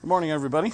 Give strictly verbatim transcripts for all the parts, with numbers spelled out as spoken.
Good morning, everybody.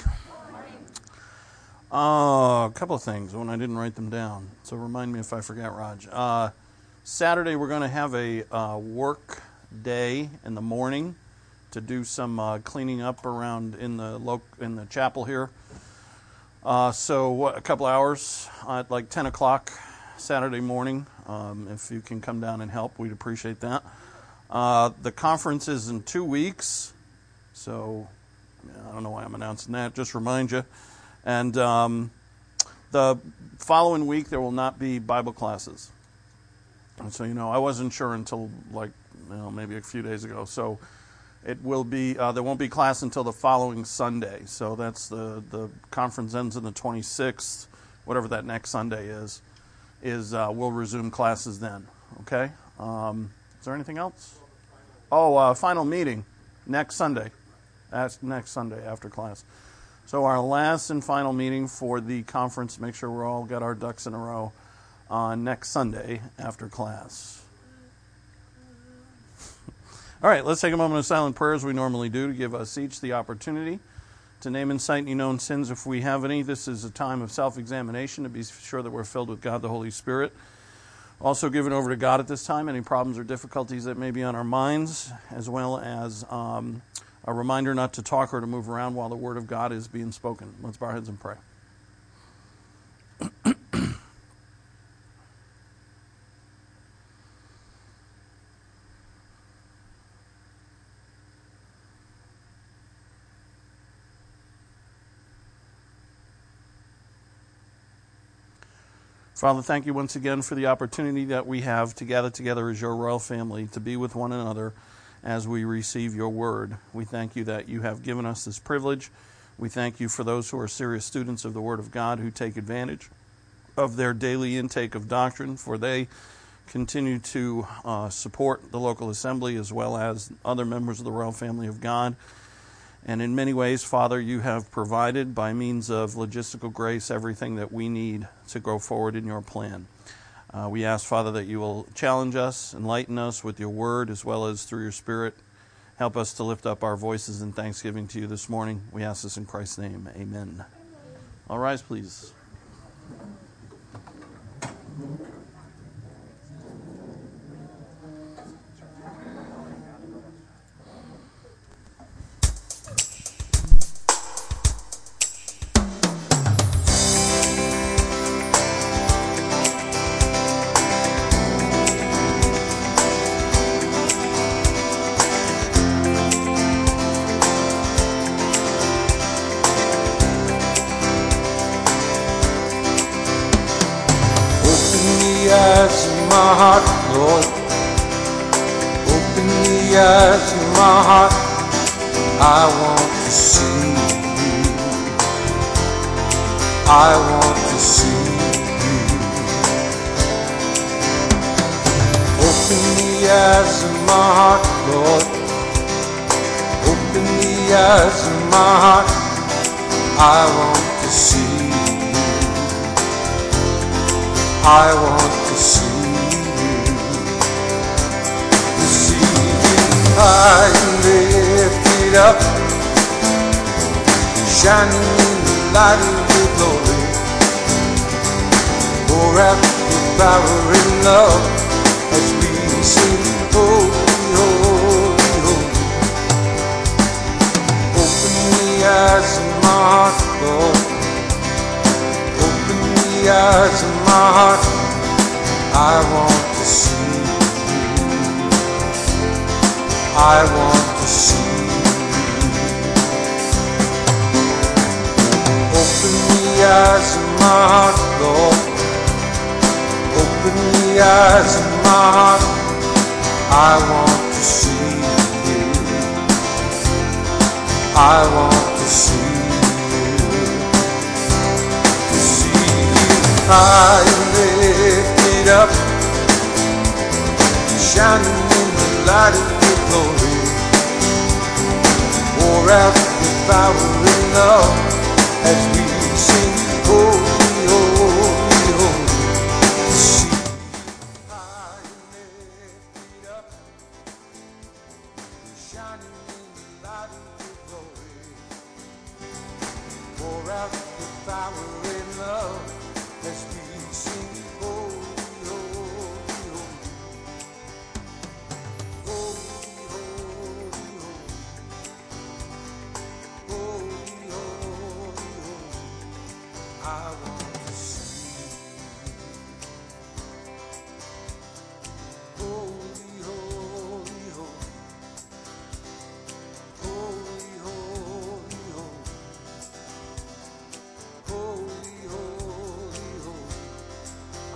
Uh, a couple of things when I didn't write them down, so remind me if I forget, Raj. Uh, Saturday, we're going to have a uh, work day in the morning to do some uh, cleaning up around in the lo- in the chapel here. Uh, so what, a couple hours at like ten o'clock Saturday morning. Um, if you can come down and help, we'd appreciate that. Uh, the conference is in two weeks, so I don't know why I'm announcing that. Just remind you. And um, the following week, there will not be Bible classes. And so, you know, I wasn't sure until like, you know, maybe a few days ago. So it will be, uh, there won't be class until the following Sunday. So that's the, the conference ends on the twenty-sixth, whatever that next Sunday is, is uh, we'll resume classes then. Okay? Um, is there anything else? Oh, uh, final meeting next Sunday. That's next Sunday after class. So our last and final meeting for the conference, make sure we're all got our ducks in a row, uh, next Sunday after class. All right, let's take a moment of silent prayer as we normally do to give us each the opportunity to name and cite any known sins if we have any. This is a time of self-examination to be sure that we're filled with God the Holy Spirit. Also given over to God at this time, any problems or difficulties that may be on our minds, as well as um, a reminder not to talk or to move around while the Word of God is being spoken. Let's bow our heads and pray. Father, thank you once again for the opportunity that we have to gather together as your royal family, to be with one another as we receive your word. We thank you that you have given us this privilege. We thank you for those who are serious students of the Word of God who take advantage of their daily intake of doctrine, for they continue to uh, support the local assembly as well as other members of the royal family of God. And in many ways, Father, you have provided by means of logistical grace everything that we need to go forward in your plan. Uh, we ask, Father, that you will challenge us, enlighten us with your word as well as through your Spirit. Help us to lift up our voices in thanksgiving to you this morning. We ask this in Christ's name. Amen. All rise, please. My heart, Lord, open the eyes of my heart. I want to see you. I want to see you. Open the eyes of my heart, Lord. Open the eyes of my heart. I want to see you. I want to see you. High and lifted up, shining in the light of your glory. Pour out your power and love as we sing, holy, holy, holy. Open the eyes of my heart, Lord. Open the eyes of my heart. I want to see. I want to see you. Open the eyes of my heart, Lord. Open the eyes of my heart. I want to see you. I want to see you. To see you high and lifted up, shining in the light of glory. Pour out your power and love as we sing, holy, holy, holy. See you high and lifted up, shining in the light of your glory.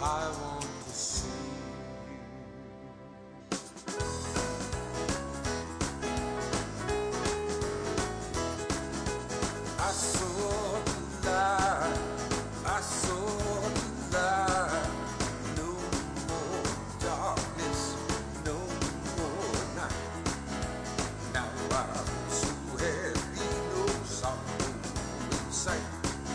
I want to see you. I saw the light, I saw the light. No more darkness, no more night. Now I'm so happy, no sorrow in sight.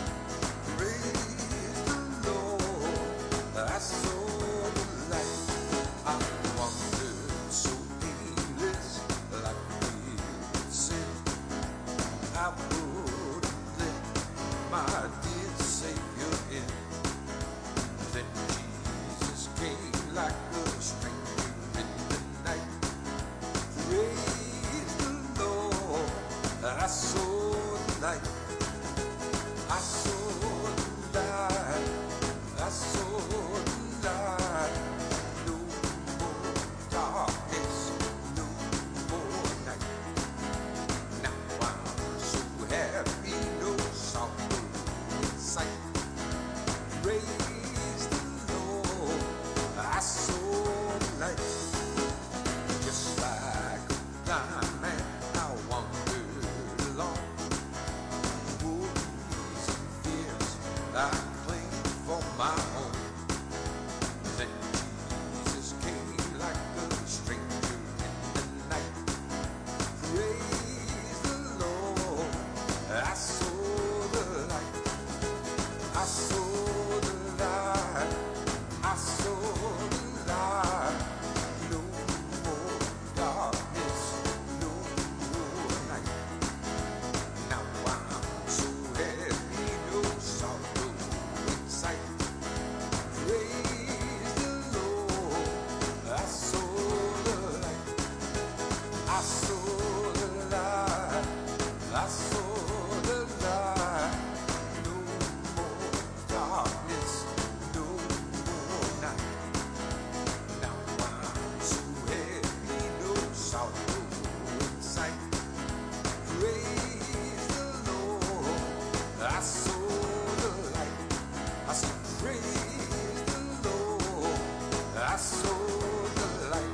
Praise the Lord, I saw the light. I wandered so aimless, like we said. I would let my dear Savior in. Then Jesus came like a stranger in the night. Praise the Lord, I saw the light. I saw the light, I saw the light. No more darkness, no more night. Now I'm so happy, no sorrow in sight. Praise the Lord, I saw the light. Just like a blind man, I wandered along. Worries and fears I claimed for my own. Then Jesus came like a stranger in the night. Praise the Lord, I saw the light. I saw the light, I saw the light. No more darkness, no more night. Now I'm so happy, no sorrow in sight. Praise the Lord, I saw the light. I saw the light, I saw the light. No more darkness, no more night. Now I'm so happy, no sorrow in sight. Praise the Lord, I saw the light. I said, praise the Lord, I saw the light.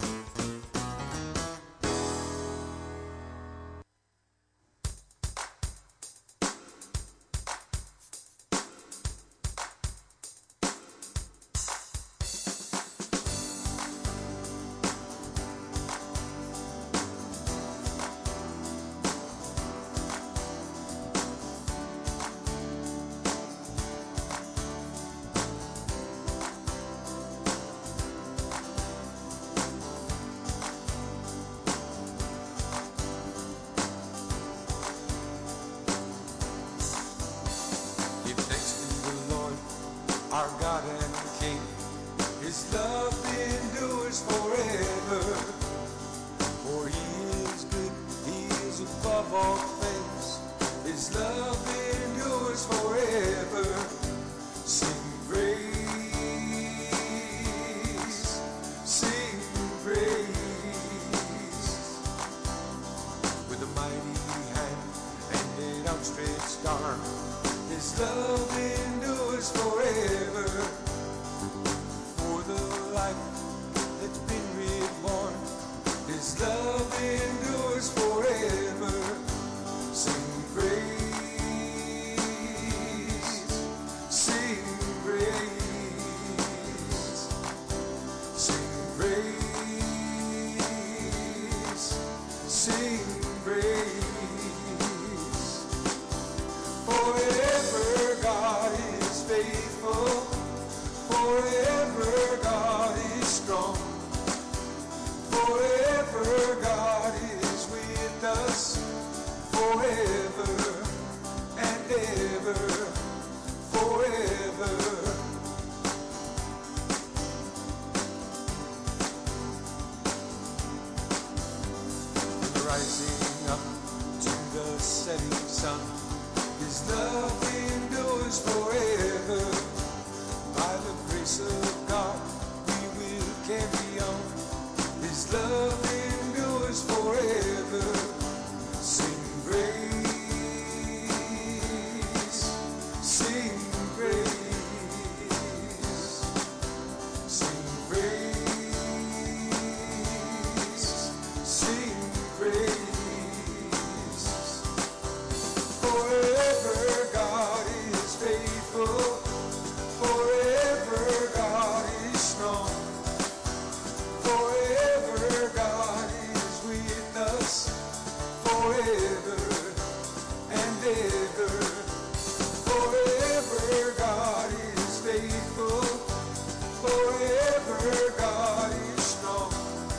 Give thanks to the Lord, our God and King. His love endures forever. For He is good, He is above all things. His love endures forever. Sing praise, sing praise. With a mighty hand and an outstretched arm, His love endures forever. For the life that's been reborn, His love endures forever. Sing praise, sing praise, sing praise, sing praise. Forever God is faithful, forever God is strong, forever God is with us, forever and ever, forever. Rising up to the setting sun, His love endures forever. By the grace of God, we will carry on. His love endures forever. Sing praise, sing praise, Forever God is strong.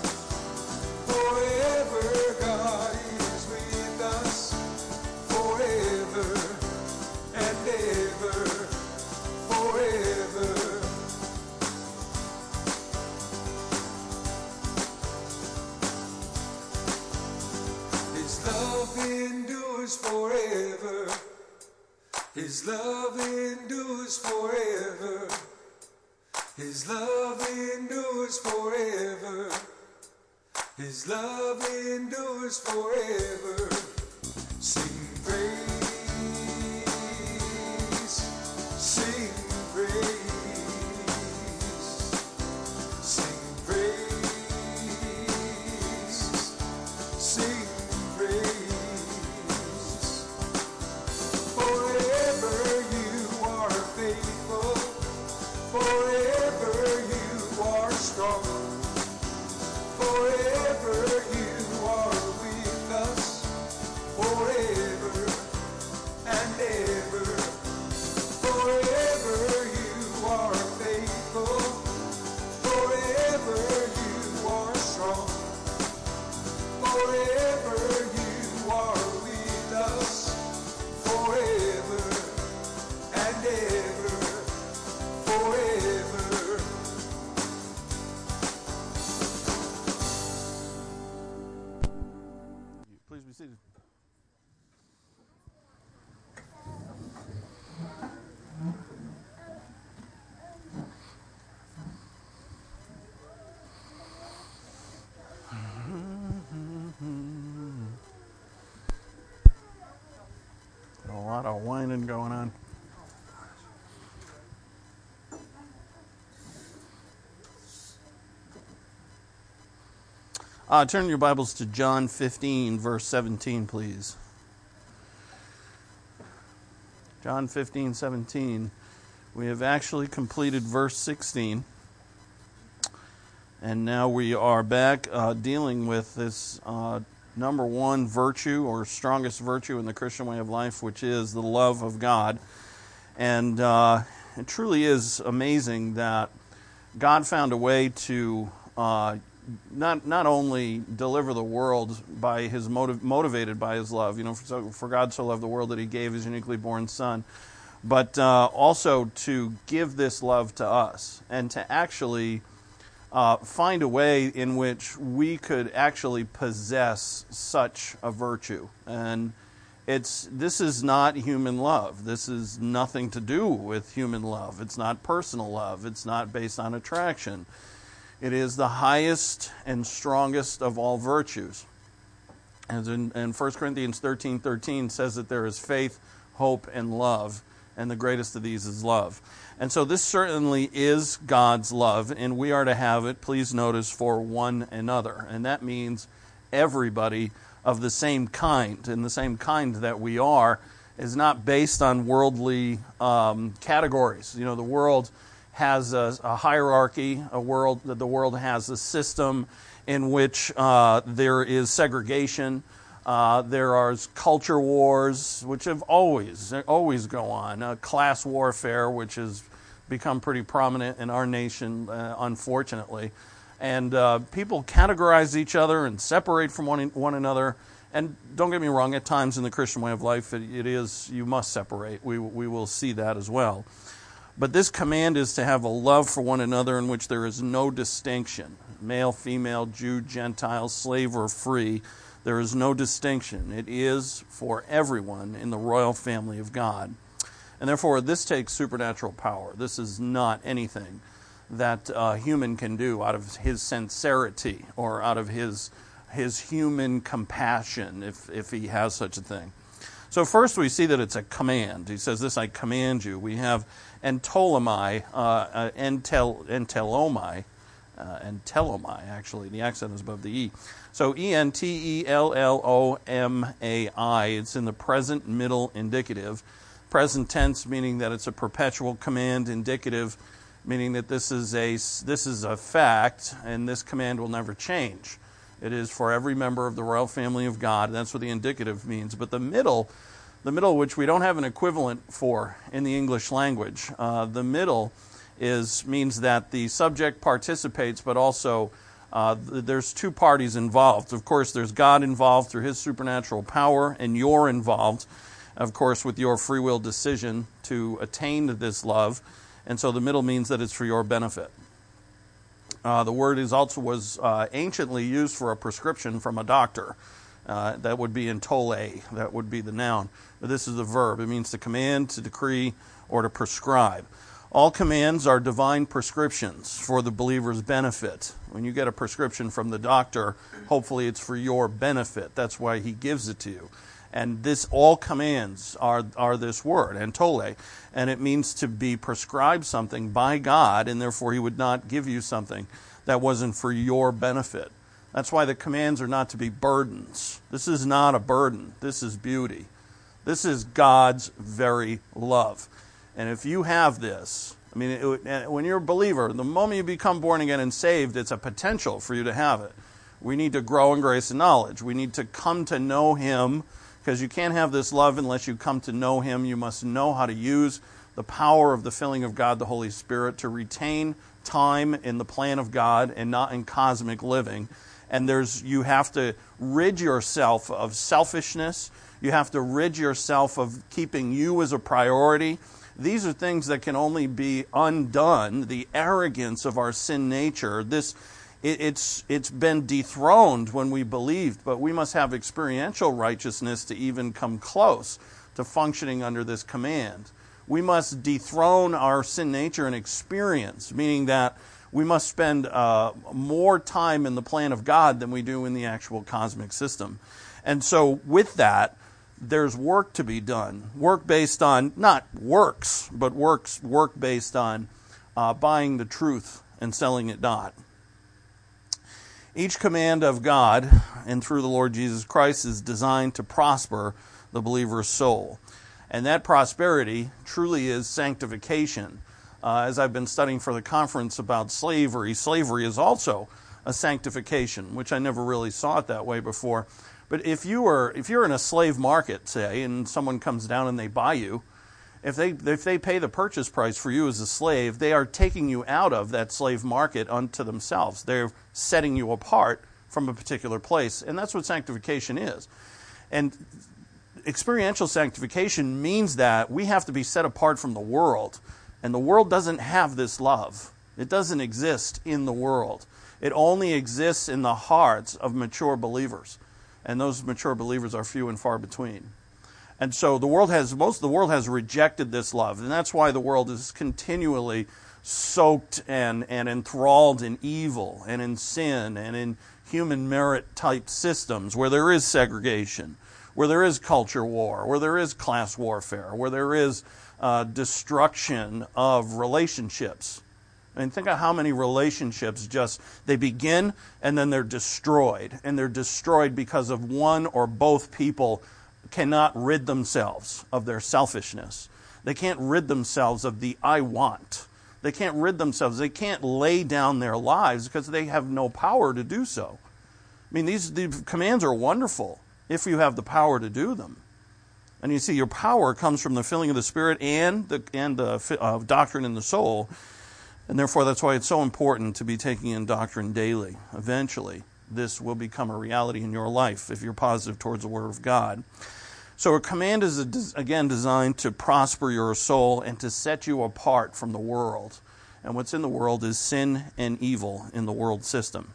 Forever God is with us. Forever and ever. Forever. His love endures forever. His love endures forever. His love endures forever. His love endures forever. Sing praise. Sing praise. Sing praise. Sing praise. Forever you are faithful. Forever you are strong. Forever you are with us. Forever and ever. Forever you are faithful. Forever you are strong. Forever you are with us. Forever and ever. Forever. Please be seated. A lot of whining going on. Uh, turn your Bibles to John fifteen, verse seventeen, please. John fifteen, seventeen. We have actually completed verse sixteen. And now we are back uh, dealing with this uh, number one virtue or strongest virtue in the Christian way of life, which is the love of God. And uh, it truly is amazing that God found a way to uh, not not only deliver the world by his motive, motivated by his love, you know, for, for God so loved the world that he gave his uniquely born Son, but uh, also to give this love to us and to actually uh, find a way in which we could actually possess such a virtue. And it's this is not human love. This is nothing to do with human love. It's not personal love. It's not based on attraction. It is the highest and strongest of all virtues. As in, in First Corinthians thirteen thirteen says that there is faith, hope, and love, and the greatest of these is love. And so this certainly is God's love, and we are to have it, please notice, for one another. And that means everybody of the same kind, and the same kind that we are is not based on worldly um, categories. You know, the world has a, a hierarchy, a world that the world has a system in which uh, there is segregation. Uh, there are culture wars, which have always always go on. Uh, class warfare, which has become pretty prominent in our nation, uh, unfortunately. And uh, people categorize each other and separate from one one another. And don't get me wrong, at times in the Christian way of life, it, it is you must separate. We we will see that as well. But this command is to have a love for one another in which there is no distinction. Male, female, Jew, Gentile, slave, or free. There is no distinction. It is for everyone in the royal family of God. And therefore, this takes supernatural power. This is not anything that a human can do out of his sincerity or out of his his human compassion, if, if he has such a thing. So first we see that it's a command. He says, this I command you. We have entolomai, uh, uh, entel, entelomai, uh, entelomai, actually. The accent is above the E. So E N T E L L O M A I. It's in the present middle indicative. Present tense meaning that it's a perpetual command. Indicative meaning that this is a, this is a fact, and this command will never change. It is for every member of the royal family of God. That's what the indicative means. But the middle, the middle, which we don't have an equivalent for in the English language, uh, the middle is means that the subject participates, but also uh, th- there's two parties involved. Of course, there's God involved through his supernatural power, and you're involved, of course, with your free will decision to attain this love. And so the middle means that it's for your benefit. Uh, the word is also was uh, anciently used for a prescription from a doctor. Uh, that would be in tole. That would be the noun. But this is the verb. It means to command, to decree, or to prescribe. All commands are divine prescriptions for the believer's benefit. When you get a prescription from the doctor, hopefully it's for your benefit. That's why he gives it to you. And this, all commands are, are this word, antole. And it means to be prescribed something by God, and therefore he would not give you something that wasn't for your benefit. That's why the commands are not to be burdens. This is not a burden. This is beauty. This is God's very love. And if you have this, I mean, it, when you're a believer, the moment you become born again and saved, it's a potential for you to have it. We need to grow in grace and knowledge. We need to come to know him, because you can't have this love unless you come to know him. You must know how to use the power of the filling of God, the Holy Spirit, to retain time in the plan of God and not in cosmic living. And there's you have to rid yourself of selfishness. You have to rid yourself of keeping you as a priority. These are things that can only be undone. The arrogance of our sin nature, this it, it's it's been dethroned when we believed, but we must have experiential righteousness to even come close to functioning under this command. We must dethrone our sin nature in experience, meaning that we must spend uh, more time in the plan of God than we do in the actual cosmic system. And so with that, there's work to be done. Work based on, not works, but works work based on uh, buying the truth and selling it not. Each command of God and through the Lord Jesus Christ is designed to prosper the believer's soul. And that prosperity truly is sanctification. Uh, as I've been studying for the conference about slavery, slavery is also a sanctification, which I never really saw it that way before. But if you are, if you're in a slave market, say, and someone comes down and they buy you, if they if they pay the purchase price for you as a slave, they are taking you out of that slave market unto themselves. They're setting you apart from a particular place, and that's what sanctification is. And experiential sanctification means that we have to be set apart from the world, and the world doesn't have this love. It doesn't exist in the world. It only exists in the hearts of mature believers. And those mature believers are few and far between. And so the world has, most of the world has rejected this love. And that's why the world is continually soaked and, and enthralled in evil and in sin and in human merit type systems where there is segregation, where there is culture war, where there is class warfare, where there is uh, destruction of relationships. I mean, think of how many relationships just, they begin and then they're destroyed. And they're destroyed because of one or both people cannot rid themselves of their selfishness. They can't rid themselves of the I want. They can't rid themselves. They can't lay down their lives because they have no power to do so. I mean, these, these commands are wonderful if you have the power to do them. And you see, your power comes from the filling of the Spirit and the, and the uh, doctrine in the soul. And therefore, that's why it's so important to be taking in doctrine daily. Eventually, this will become a reality in your life if you're positive towards the Word of God. So a command is, again, designed to prosper your soul and to set you apart from the world. And what's in the world is sin and evil in the world system.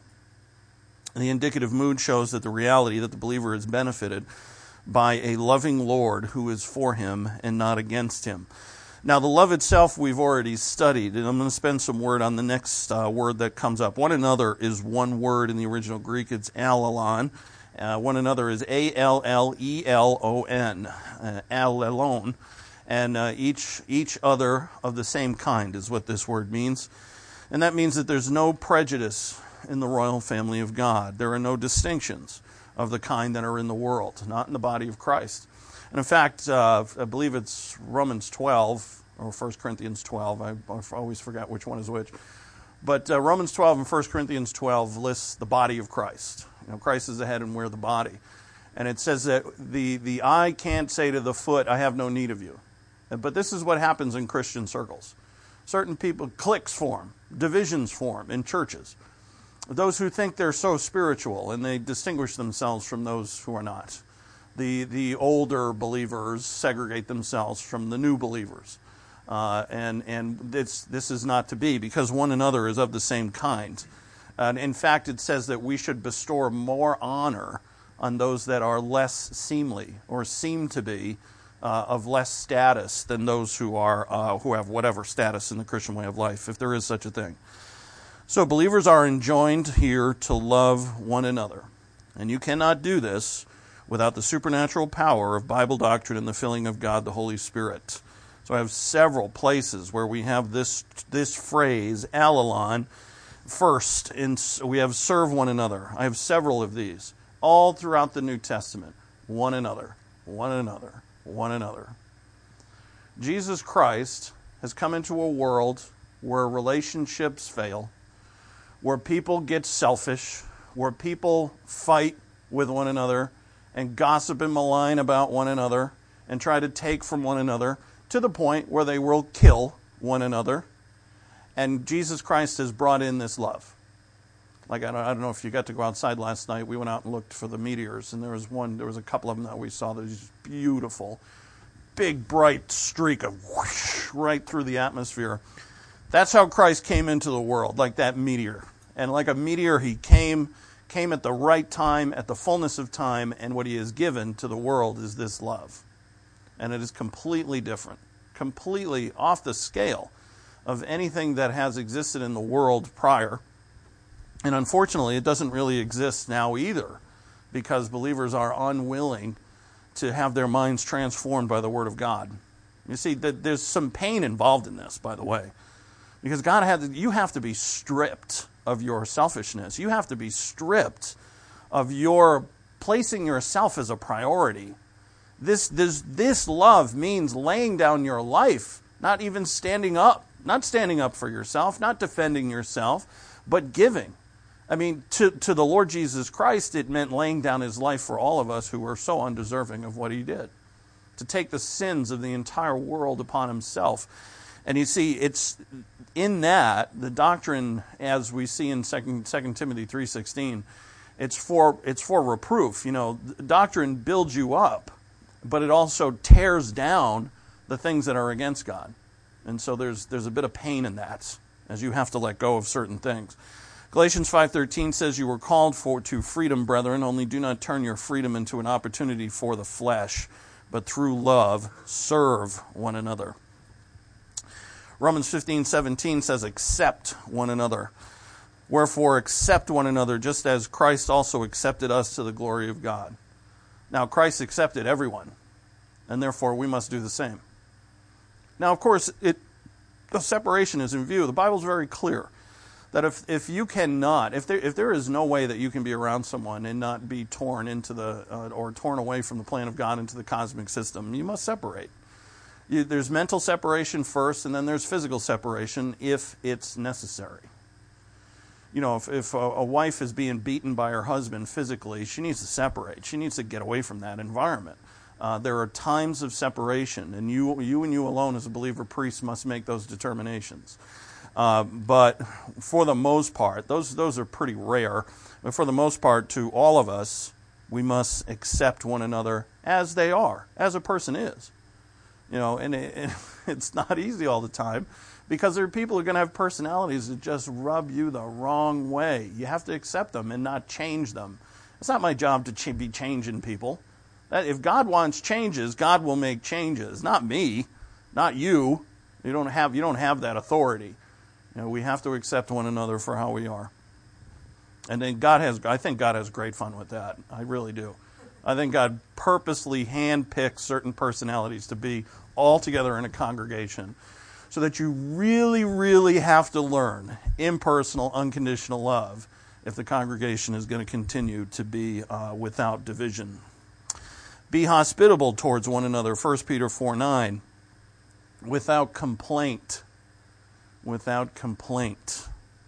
And the indicative mood shows that the reality that the believer is benefited by a loving Lord who is for him and not against him. Now, the love itself we've already studied, and I'm going to spend some word on the next uh, word that comes up. One another is one word in the original Greek. It's allelon. Uh, one another is A L L E L O N, uh, allelon. And uh, each each other of the same kind is what this word means. And that means that there's no prejudice in the royal family of God. There are no distinctions of the kind that are in the world, not in the body of Christ. And in fact, uh, I believe it's Romans twelve or First Corinthians twelve. I, I always forget which one is which. But uh, Romans twelve and First Corinthians twelve lists the body of Christ. You know, Christ is the head and we're the body. And it says that the, the eye can't say to the foot, I have no need of you. But this is what happens in Christian circles. Certain people, cliques form, divisions form in churches. Those who think they're so spiritual and they distinguish themselves from those who are not. The the older believers segregate themselves from the new believers. Uh, and and it's, this is not to be, because one another is of the same kind. And in fact, it says that we should bestow more honor on those that are less seemly or seem to be uh, of less status than those who are uh, who have whatever status in the Christian way of life, if there is such a thing. So believers are enjoined here to love one another. And you cannot do this without the supernatural power of Bible doctrine and the filling of God, the Holy Spirit. So I have several places where we have this this phrase, allelon, first. In, we have serve one another. I have several of these, all throughout the New Testament. One another, one another, one another. Jesus Christ has come into a world where relationships fail, where people get selfish, where people fight with one another and gossip and malign about one another and try to take from one another, to the point where they will kill one another. And Jesus Christ has brought in this love. Like, I don't, I don't know if you got to go outside last night. We went out and looked for the meteors, and there was one, there was a couple of them that we saw that was just beautiful. Big, bright streak of whoosh right through the atmosphere. That's how Christ came into the world, like that meteor. And like a meteor, he came, came at the right time, at the fullness of time, and what he has given to the world is this love. And it is completely different, completely off the scale of anything that has existed in the world prior. And unfortunately, it doesn't really exist now either, because believers are unwilling to have their minds transformed by the Word of God. You see, there's some pain involved in this, by the way, because God had to, you have to be stripped of your selfishness. You have to be stripped of your placing yourself as a priority. This, this, this love means laying down your life, not even standing up, not standing up for yourself, not defending yourself, but giving. I mean, to, to the Lord Jesus Christ, it meant laying down his life for all of us who were so undeserving of what he did, to take the sins of the entire world upon himself. And you see, it's in that, the doctrine, as we see in Second Timothy three sixteen, it's for, it's for reproof. You know, doctrine builds you up, but it also tears down the things that are against God. And so there's there's a bit of pain in that, as you have to let go of certain things. Galatians five thirteen says, you were called for to freedom, brethren, only do not turn your freedom into an opportunity for the flesh, but through love serve one another. Romans fifteen seventeen says, accept one another. Wherefore accept one another, just as Christ also accepted us to the glory of God. Now, Christ accepted everyone, and therefore we must do the same. Now, of course, it, the separation is in view. The Bible's very clear that if, if you cannot, if there if there is no way that you can be around someone and not be torn into the, uh, or torn away from the plan of God into the cosmic system, you must separate. You, there's mental separation first, and then there's physical separation if it's necessary. You know, if, if a, a wife is being beaten by her husband physically, she needs to separate. She needs to get away from that environment. Uh, there are times of separation, and you, you and you alone as a believer priest must make those determinations. Uh, but for the most part, those those are pretty rare. But for the most part, to all of us, we must accept one another as they are, as a person is. You know, and it, it's not easy all the time, because there are people who are going to have personalities that just rub you the wrong way. You have to accept them and not change them. It's not my job to ch- be changing people. That, if God wants changes, God will make changes. Not me, not you. You don't have you don't have that authority. You know, we have to accept one another for how we are. And then God has, I think God has great fun with that. I really do. I think God purposely handpicks certain personalities to be all together in a congregation, so that you really, really have to learn impersonal, unconditional love if the congregation is going to continue to be uh, without division. Be hospitable towards one another, First Peter four nine, without complaint. Without complaint.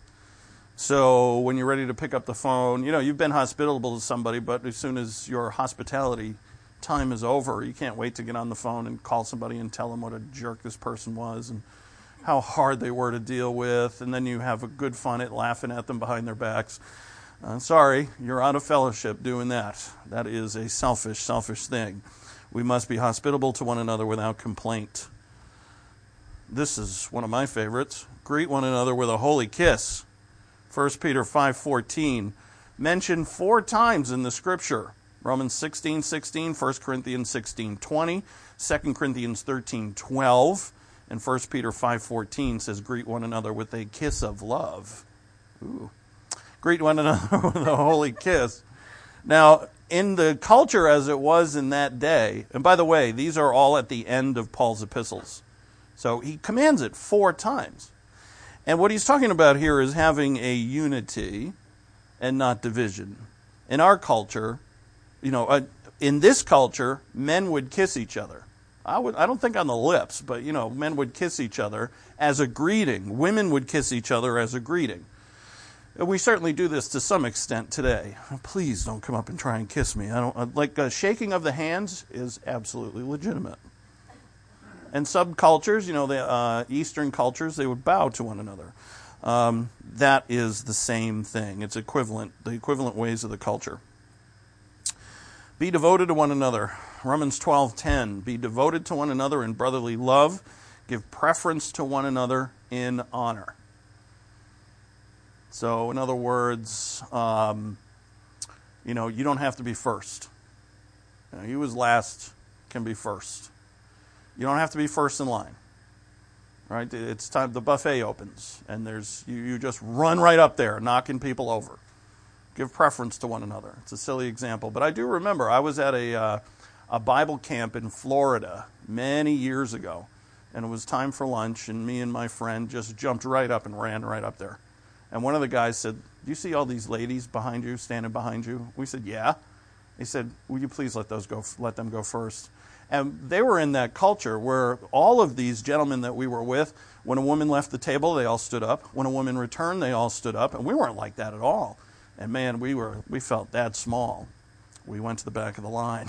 So when you're ready to pick up the phone, you know, you've been hospitable to somebody, but as soon as your hospitality time is over, you can't wait to get on the phone and call somebody and tell them what a jerk this person was and how hard they were to deal with, and then you have a good fun at laughing at them behind their backs. Uh, sorry, you're out of fellowship doing that. That is a selfish, selfish thing. We must be hospitable to one another without complaint. This is one of my favorites. Greet one another with a holy kiss. First Peter five fourteen, mentioned four times in the Scripture. Romans sixteen sixteen, First Corinthians sixteen twenty, Second Corinthians thirteen twelve, and First Peter five fourteen says, greet one another with a kiss of love. Ooh. Greet one another with a holy kiss. Now, in the culture as it was in that day, and by the way, these are all at the end of Paul's epistles. So he commands it four times. And what he's talking about here is having a unity and not division. In our culture, you know, uh, in this culture, men would kiss each other. I would, I don't think on the lips, but, you know, men would kiss each other as a greeting. Women would kiss each other as a greeting. We certainly do this to some extent today. Please don't come up and try and kiss me. I don't like uh, shaking of the hands is absolutely legitimate. And subcultures, you know, the uh, Eastern cultures, they would bow to one another. Um, that is the same thing. It's equivalent, the equivalent ways of the culture. Be devoted to one another. Romans twelve ten. Be devoted to one another in brotherly love. Give preference to one another in honor. So, in other words, um, you know, you don't have to be first. You know, you as last can be first. You don't have to be first in line. Right? It's time the buffet opens, and there's you, you just run right up there, knocking people over. Give preference to one another. It's a silly example, but I do remember I was at a uh, a Bible camp in Florida many years ago, and it was time for lunch, and me and my friend just jumped right up and ran right up there. And one of the guys said, "Do you see all these ladies behind you, standing behind you?" We said, "Yeah." He said, "Will you please let those go? Let them go first." And they were in that culture where all of these gentlemen that we were with, when a woman left the table, they all stood up. When a woman returned, they all stood up. And we weren't like that at all. And man, we were we felt that small. We went to the back of the line,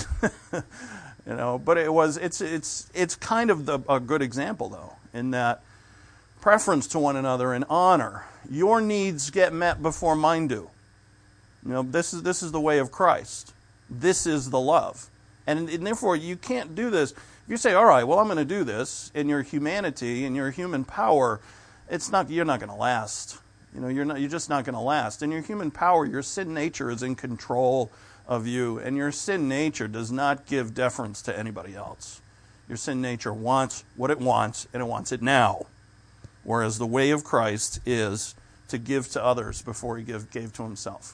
you know. But it was it's it's it's kind of the, a good example though, in that preference to one another and honor. Your needs get met before mine do. You know, this is this is the way of Christ. This is the love. And, and therefore, you can't do this. If you say, all right, well, I'm going to do this in your humanity, in your human power, it's not. You're not going to last. You know, you're not. You're just not going to last. In your human power, your sin nature is in control of you, and your sin nature does not give deference to anybody else. Your sin nature wants what it wants, and it wants it now. Whereas the way of Christ is to give to others before he give, gave to himself.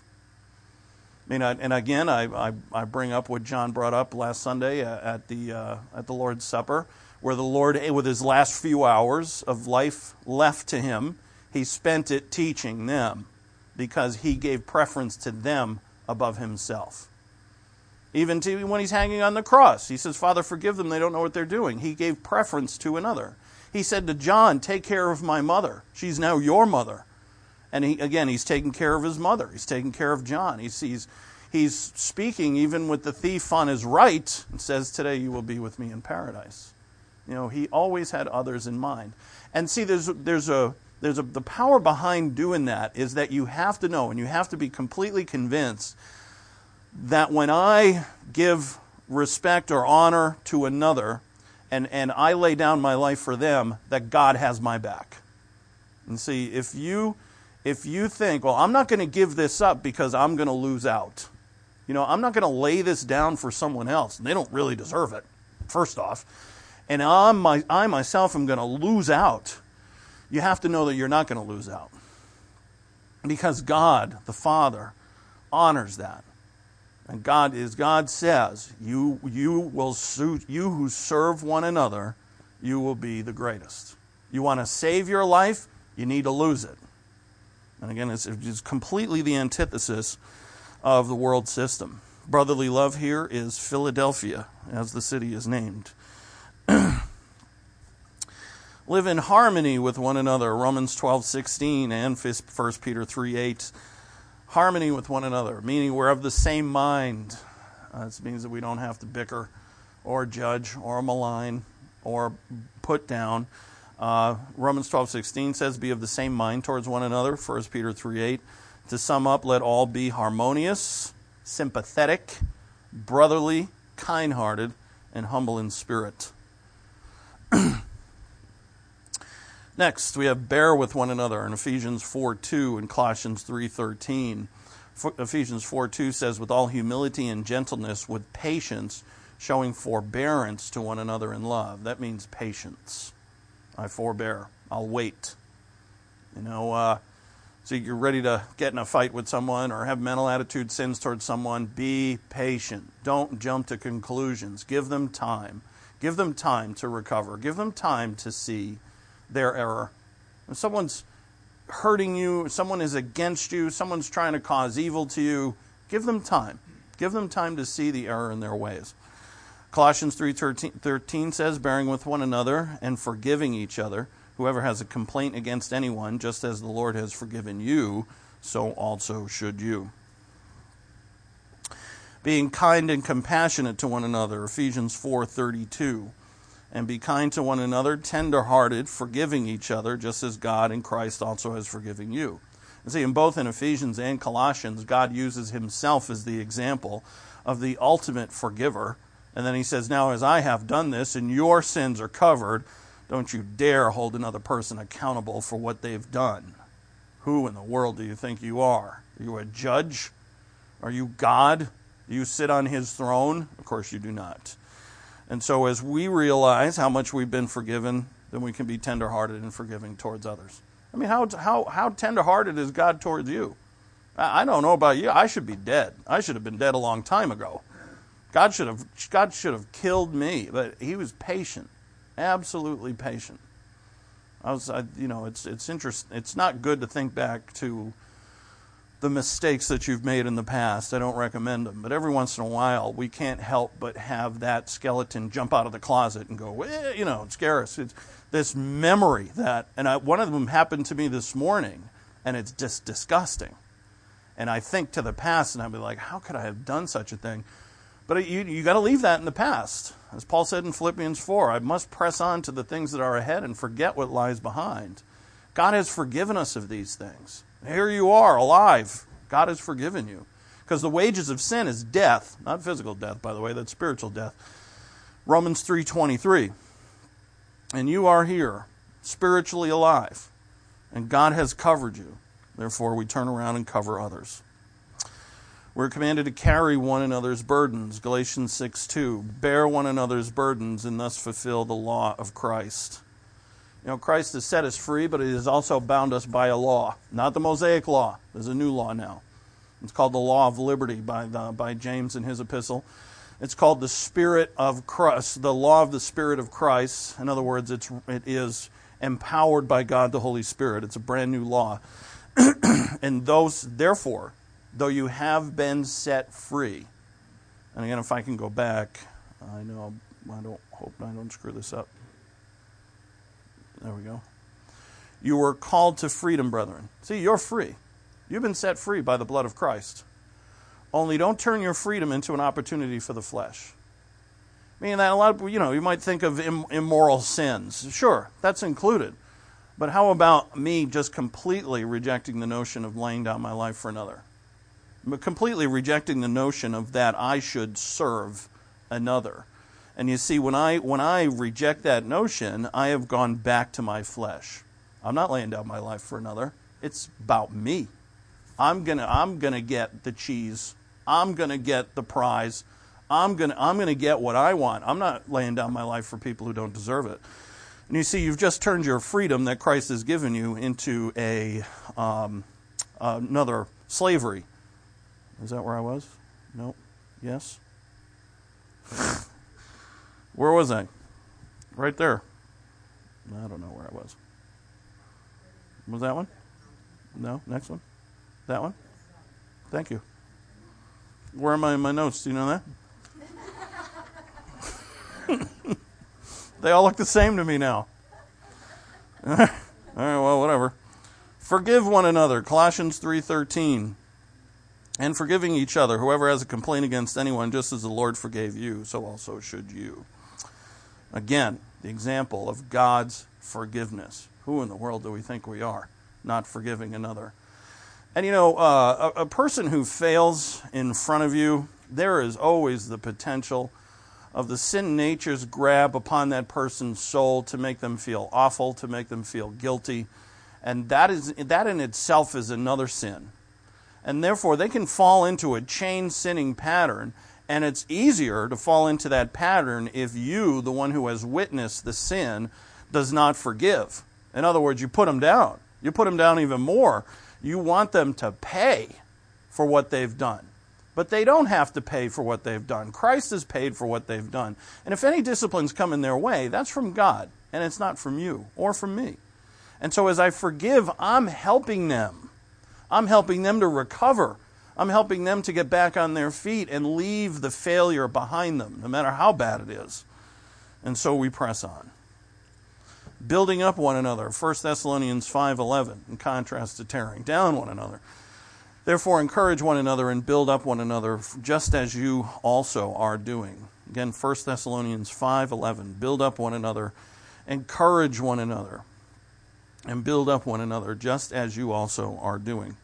I mean, I, and again, I, I I bring up what John brought up last Sunday at the uh, at the Lord's Supper, where the Lord, with his last few hours of life left to him, he spent it teaching them, because he gave preference to them above himself. Even to when he's hanging on the cross, he says, "Father, forgive them; they don't know what they're doing." He gave preference to another. He said to John, "Take care of my mother; she's now your mother." And he, again, he's taking care of his mother. He's taking care of John. He's, he's, he's speaking even with the thief on his right and says, "Today you will be with me in paradise." You know, he always had others in mind. And see, there's there's a there's a the power behind doing that is that you have to know and you have to be completely convinced that when I give respect or honor to another and, and I lay down my life for them, that God has my back. And see, if you If you think, well, I'm not going to give this up because I'm going to lose out. You know, I'm not going to lay this down for someone else, and they don't really deserve it, first off. And I'm my, I myself am going to lose out. You have to know that you're not going to lose out. Because God, the Father, honors that. And God, as God says, you, you, will suit, you who serve one another, you will be the greatest. You want to save your life, you need to lose it. And again, it's, it's completely the antithesis of the world system. Brotherly love here is Philadelphia, as the city is named. Live in harmony with one another, Romans twelve sixteen and First Peter three eight. Harmony with one another, meaning we're of the same mind. Uh, this means that we don't have to bicker or judge or malign or put down. Uh, Romans twelve sixteen says, be of the same mind towards one another. First Peter three eight. To sum up, let all be harmonious, sympathetic, brotherly, kind-hearted, and humble in spirit. Next, we have bear with one another in Ephesians four two and Colossians three thirteen. Ephesians four two says, with all humility and gentleness, with patience, showing forbearance to one another in love. That means patience. I forbear. I'll wait. You know, uh, so you're ready to get in a fight with someone or have mental attitude sins towards someone, be patient. Don't jump to conclusions. Give them time. Give them time to recover. Give them time to see their error. If someone's hurting you, someone is against you, someone's trying to cause evil to you, give them time. Give them time to see the error in their ways. Colossians three thirteen says, bearing with one another and forgiving each other. Whoever has a complaint against anyone, just as the Lord has forgiven you, so also should you. Being kind and compassionate to one another, Ephesians four thirty-two. And be kind to one another, tender-hearted, forgiving each other, just as God in Christ also has forgiven you. And see, in both in Ephesians and Colossians, God uses himself as the example of the ultimate forgiver. And then he says, now as I have done this and your sins are covered, don't you dare hold another person accountable for what they've done. Who in the world do you think you are? Are you a judge? Are you God? Do you sit on his throne? Of course you do not. And so as we realize how much we've been forgiven, then we can be tenderhearted and forgiving towards others. I mean, how how how tenderhearted is God towards you? I, I don't know about you. I should be dead. I should have been dead a long time ago. God should have God should have killed me, but he was patient, absolutely patient. I was, I, you know, it's it's interesting. It's not good to think back to the mistakes that you've made in the past. I don't recommend them. But every once in a while, we can't help but have that skeleton jump out of the closet and go, eh, you know, scare us. It's this memory that, and I, one of them happened to me this morning, and it's just disgusting. And I think to the past, and I'd be like, how could I have done such a thing? But you you got to leave that in the past. As Paul said in Philippians four, I must press on to the things that are ahead and forget what lies behind. God has forgiven us of these things. Here you are, alive. God has forgiven you. Because the wages of sin is death. Not physical death, by the way. That's spiritual death. Romans three twenty-three. And you are here, spiritually alive. And God has covered you. Therefore, we turn around and cover others. We're commanded to carry one another's burdens. Galatians six two. Bear one another's burdens and thus fulfill the law of Christ. You know, Christ has set us free, but he has also bound us by a law. Not the Mosaic law. There's a new law now. It's called the law of liberty by the, by James in his epistle. It's called the Spirit of Christ, the law of the Spirit of Christ. In other words, it's it is empowered by God the Holy Spirit. It's a brand new law. And those, therefore, though you have been set free. And again, if I can go back, I know I don't hope I don't screw this up. There we go. You were called to freedom, brethren. See, you're free. You've been set free by the blood of Christ. Only don't turn your freedom into an opportunity for the flesh. Meaning that a lot of, you know, you might think of Im- immoral sins. Sure, that's included. But how about me just completely rejecting the notion of laying down my life for another? Completely rejecting the notion of that I should serve another. And you see, when I when I reject that notion, I have gone back to my flesh. I'm not laying down my life for another. It's about me. I'm gonna I'm gonna get the cheese. I'm gonna get the prize. I'm gonna I'm gonna get what I want. I'm not laying down my life for people who don't deserve it. And you see, you've just turned your freedom that Christ has given you into a um, another slavery. Is that where I was? No. Yes. Where was I? Right there. I don't know where I was. Was that one? No? Next one? That one? Thank you. Where am I in my notes? Do you know that? They all look the same to me now. All right, well, whatever. Forgive one another. Colossians three thirteen. And forgiving each other. Whoever has a complaint against anyone, just as the Lord forgave you, so also should you. Again, the example of God's forgiveness. Who in the world do we think we are, not forgiving another? And you know, uh, a, a person who fails in front of you, there is always the potential of the sin nature's grab upon that person's soul to make them feel awful, to make them feel guilty. And that is that in itself is another sin. And therefore, they can fall into a chain sinning pattern, and it's easier to fall into that pattern if you, the one who has witnessed the sin, does not forgive. In other words, you put them down. You put them down even more. You want them to pay for what they've done. But they don't have to pay for what they've done. Christ has paid for what they've done. And if any disciplines come in their way, that's from God, and it's not from you or from me. And so as I forgive, I'm helping them. I'm helping them to recover. I'm helping them to get back on their feet and leave the failure behind them, no matter how bad it is. And so we press on. Building up one another, First Thessalonians five eleven, in contrast to tearing down one another. Therefore, encourage one another and build up one another, just as you also are doing. Again, First Thessalonians five eleven, build up one another, encourage one another, and build up one another, just as you also are doing.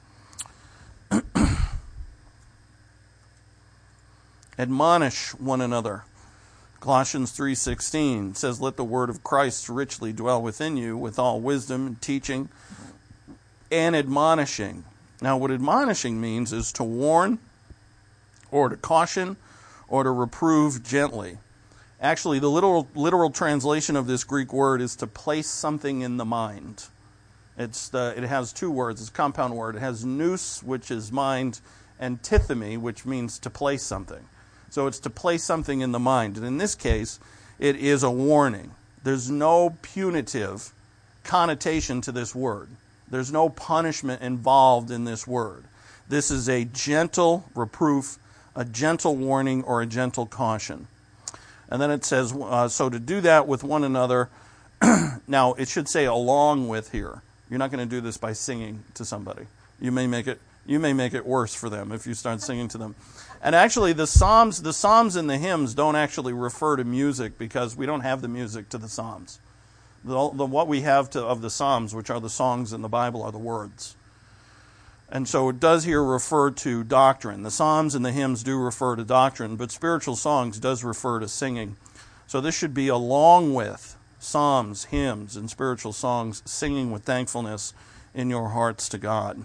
Admonish one another. Colossians three sixteen says, let the word of Christ richly dwell within you with all wisdom and teaching and admonishing. Now, what admonishing means is to warn or to caution or to reprove gently. Actually, the literal, literal translation of this Greek word is to place something in the mind. It's the, it has two words. It's a compound word. It has nous, which is mind, and tithemi, which means to place something. So it's to place something in the mind. And in this case, it is a warning. There's no punitive connotation to this word. There's no punishment involved in this word. This is a gentle reproof, a gentle warning, or a gentle caution. And then it says, uh, so to do that with one another, now it should say along with here. You're not going to do this by singing to somebody. You may make it you may make it worse for them if you start singing to them. And actually, the Psalms, the Psalms and the hymns don't actually refer to music because we don't have the music to the Psalms. The, the, what we have to, of the Psalms, which are the songs in the Bible, are the words. And so it does here refer to doctrine. The Psalms and the hymns do refer to doctrine, but spiritual songs does refer to singing. So this should be along with Psalms, hymns, and spiritual songs, singing with thankfulness in your hearts to God.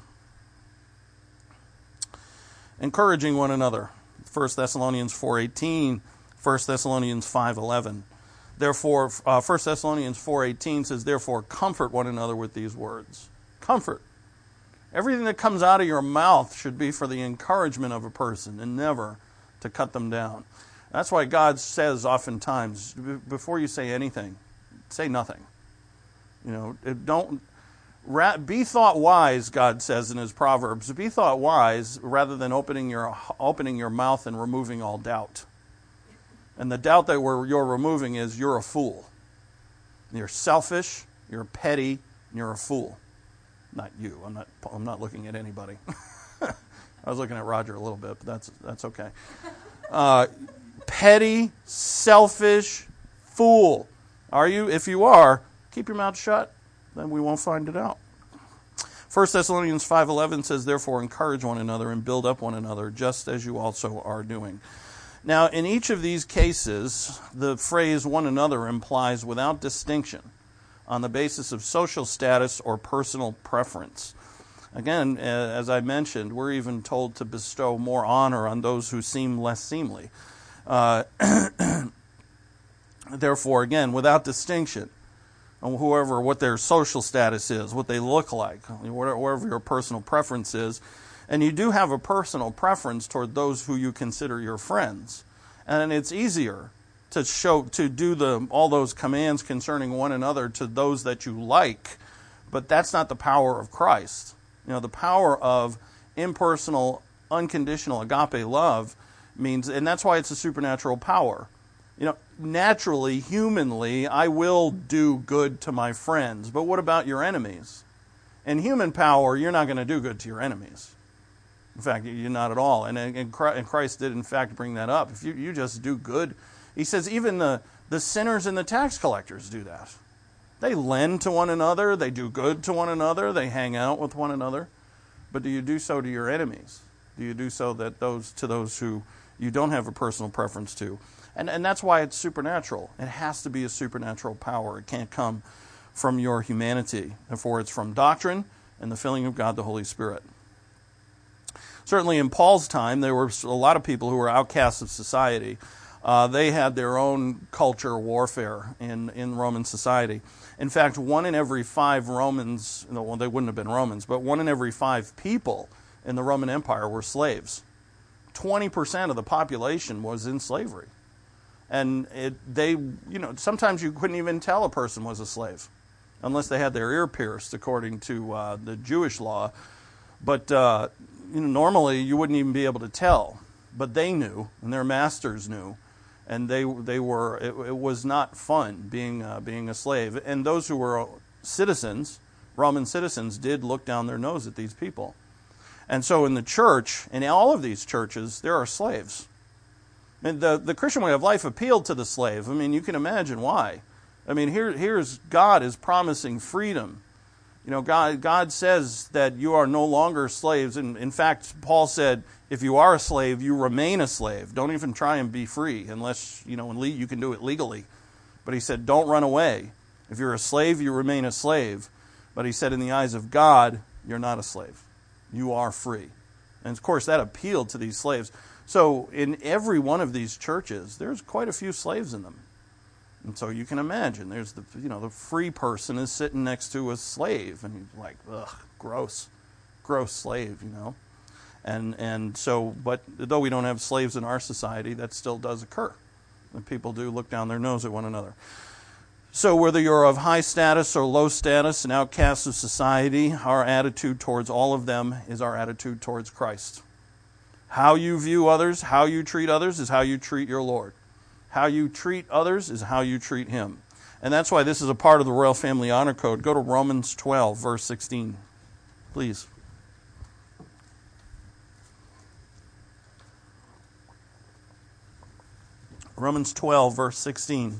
Encouraging one another. First Thessalonians four eighteen, First Thessalonians five eleven. Therefore, uh, First Thessalonians four eighteen says, therefore, comfort one another with these words. Comfort. Everything that comes out of your mouth should be for the encouragement of a person and never to cut them down. That's why God says oftentimes, before you say anything, say nothing. You know, don't be thought wise, God says in his Proverbs. Be thought wise rather than opening your opening your mouth and removing all doubt. And the doubt that we're, you're removing is you're a fool. You're selfish, you're petty, and you're a fool. Not you. I'm not. I'm not looking at anybody. I was looking at Roger a little bit, but that's that's okay. Uh, petty, selfish, fool. Are you? If you are, keep your mouth shut. Then we won't find it out. First Thessalonians five eleven says, therefore, encourage one another and build up one another, just as you also are doing. Now, in each of these cases, the phrase one another implies without distinction on the basis of social status or personal preference. Again, as I mentioned, we're even told to bestow more honor on those who seem less seemly. Uh, therefore, again, without distinction, on whoever, what their social status is, what they look like, whatever your personal preference is. And you do have a personal preference toward those who you consider your friends. And it's easier to show to do the all those commands concerning one another to those that you like, but that's not the power of Christ. You know, the power of impersonal, unconditional agape love means, and that's why it's a supernatural power. You know, naturally, humanly, I will do good to my friends, but what about your enemies? In human power, you're not going to do good to your enemies. In fact, you're not at all. And, and Christ did, in fact, bring that up. If you, you just do good, he says even the, the sinners and the tax collectors do that. They lend to one another. They do good to one another. They hang out with one another. But do you do so to your enemies? Do you do so that those to those who you don't have a personal preference to? And and that's why it's supernatural. It has to be a supernatural power. It can't come from your humanity. Therefore, it's from doctrine and the filling of God the Holy Spirit. Certainly in Paul's time, there were a lot of people who were outcasts of society. Uh, they had their own culture warfare in, in Roman society. In fact, one in every five Romans, well, they wouldn't have been Romans, but one in every five people in the Roman Empire were slaves. twenty percent of the population was in slavery. And it, they, you know, sometimes you couldn't even tell a person was a slave unless they had their ear pierced, according to uh, the Jewish law. But uh, you know, normally you wouldn't even be able to tell. But they knew, and their masters knew, and they they were. It, it was not fun being uh, being a slave. And those who were citizens, Roman citizens, did look down their nose at these people. And so in the church, in all of these churches, there are slaves. And the, the Christian way of life appealed to the slave. I mean, you can imagine why. I mean, here here's God is promising freedom. You know, God God says that you are no longer slaves. And in fact, Paul said, if you are a slave, you remain a slave. Don't even try and be free unless, you know, you can do it legally. But he said, don't run away. If you're a slave, you remain a slave. But he said, in the eyes of God, you're not a slave. You are free. And of course, that appealed to these slaves. So in every one of these churches, there's quite a few slaves in them. And so you can imagine, there's the, you know, the free person is sitting next to a slave, and he's like, ugh, gross, gross slave, you know. And and so, but though we don't have slaves in our society, that still does occur. And people do look down their nose at one another. So whether you're of high status or low status, an outcast of society, our attitude towards all of them is our attitude towards Christ. How you view others, how you treat others, is how you treat your Lord. How you treat others is how you treat Him. And that's why this is a part of the Royal Family Honor Code. Go to Romans twelve, verse sixteen, please. Romans twelve, verse sixteen.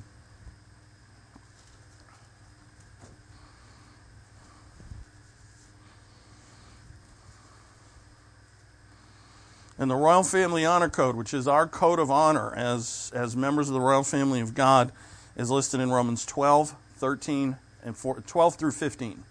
And the Royal Family Honor Code, which is our code of honor as, as members of the Royal Family of God, is listed in Romans twelve, thirteen, and four, twelve through fifteen.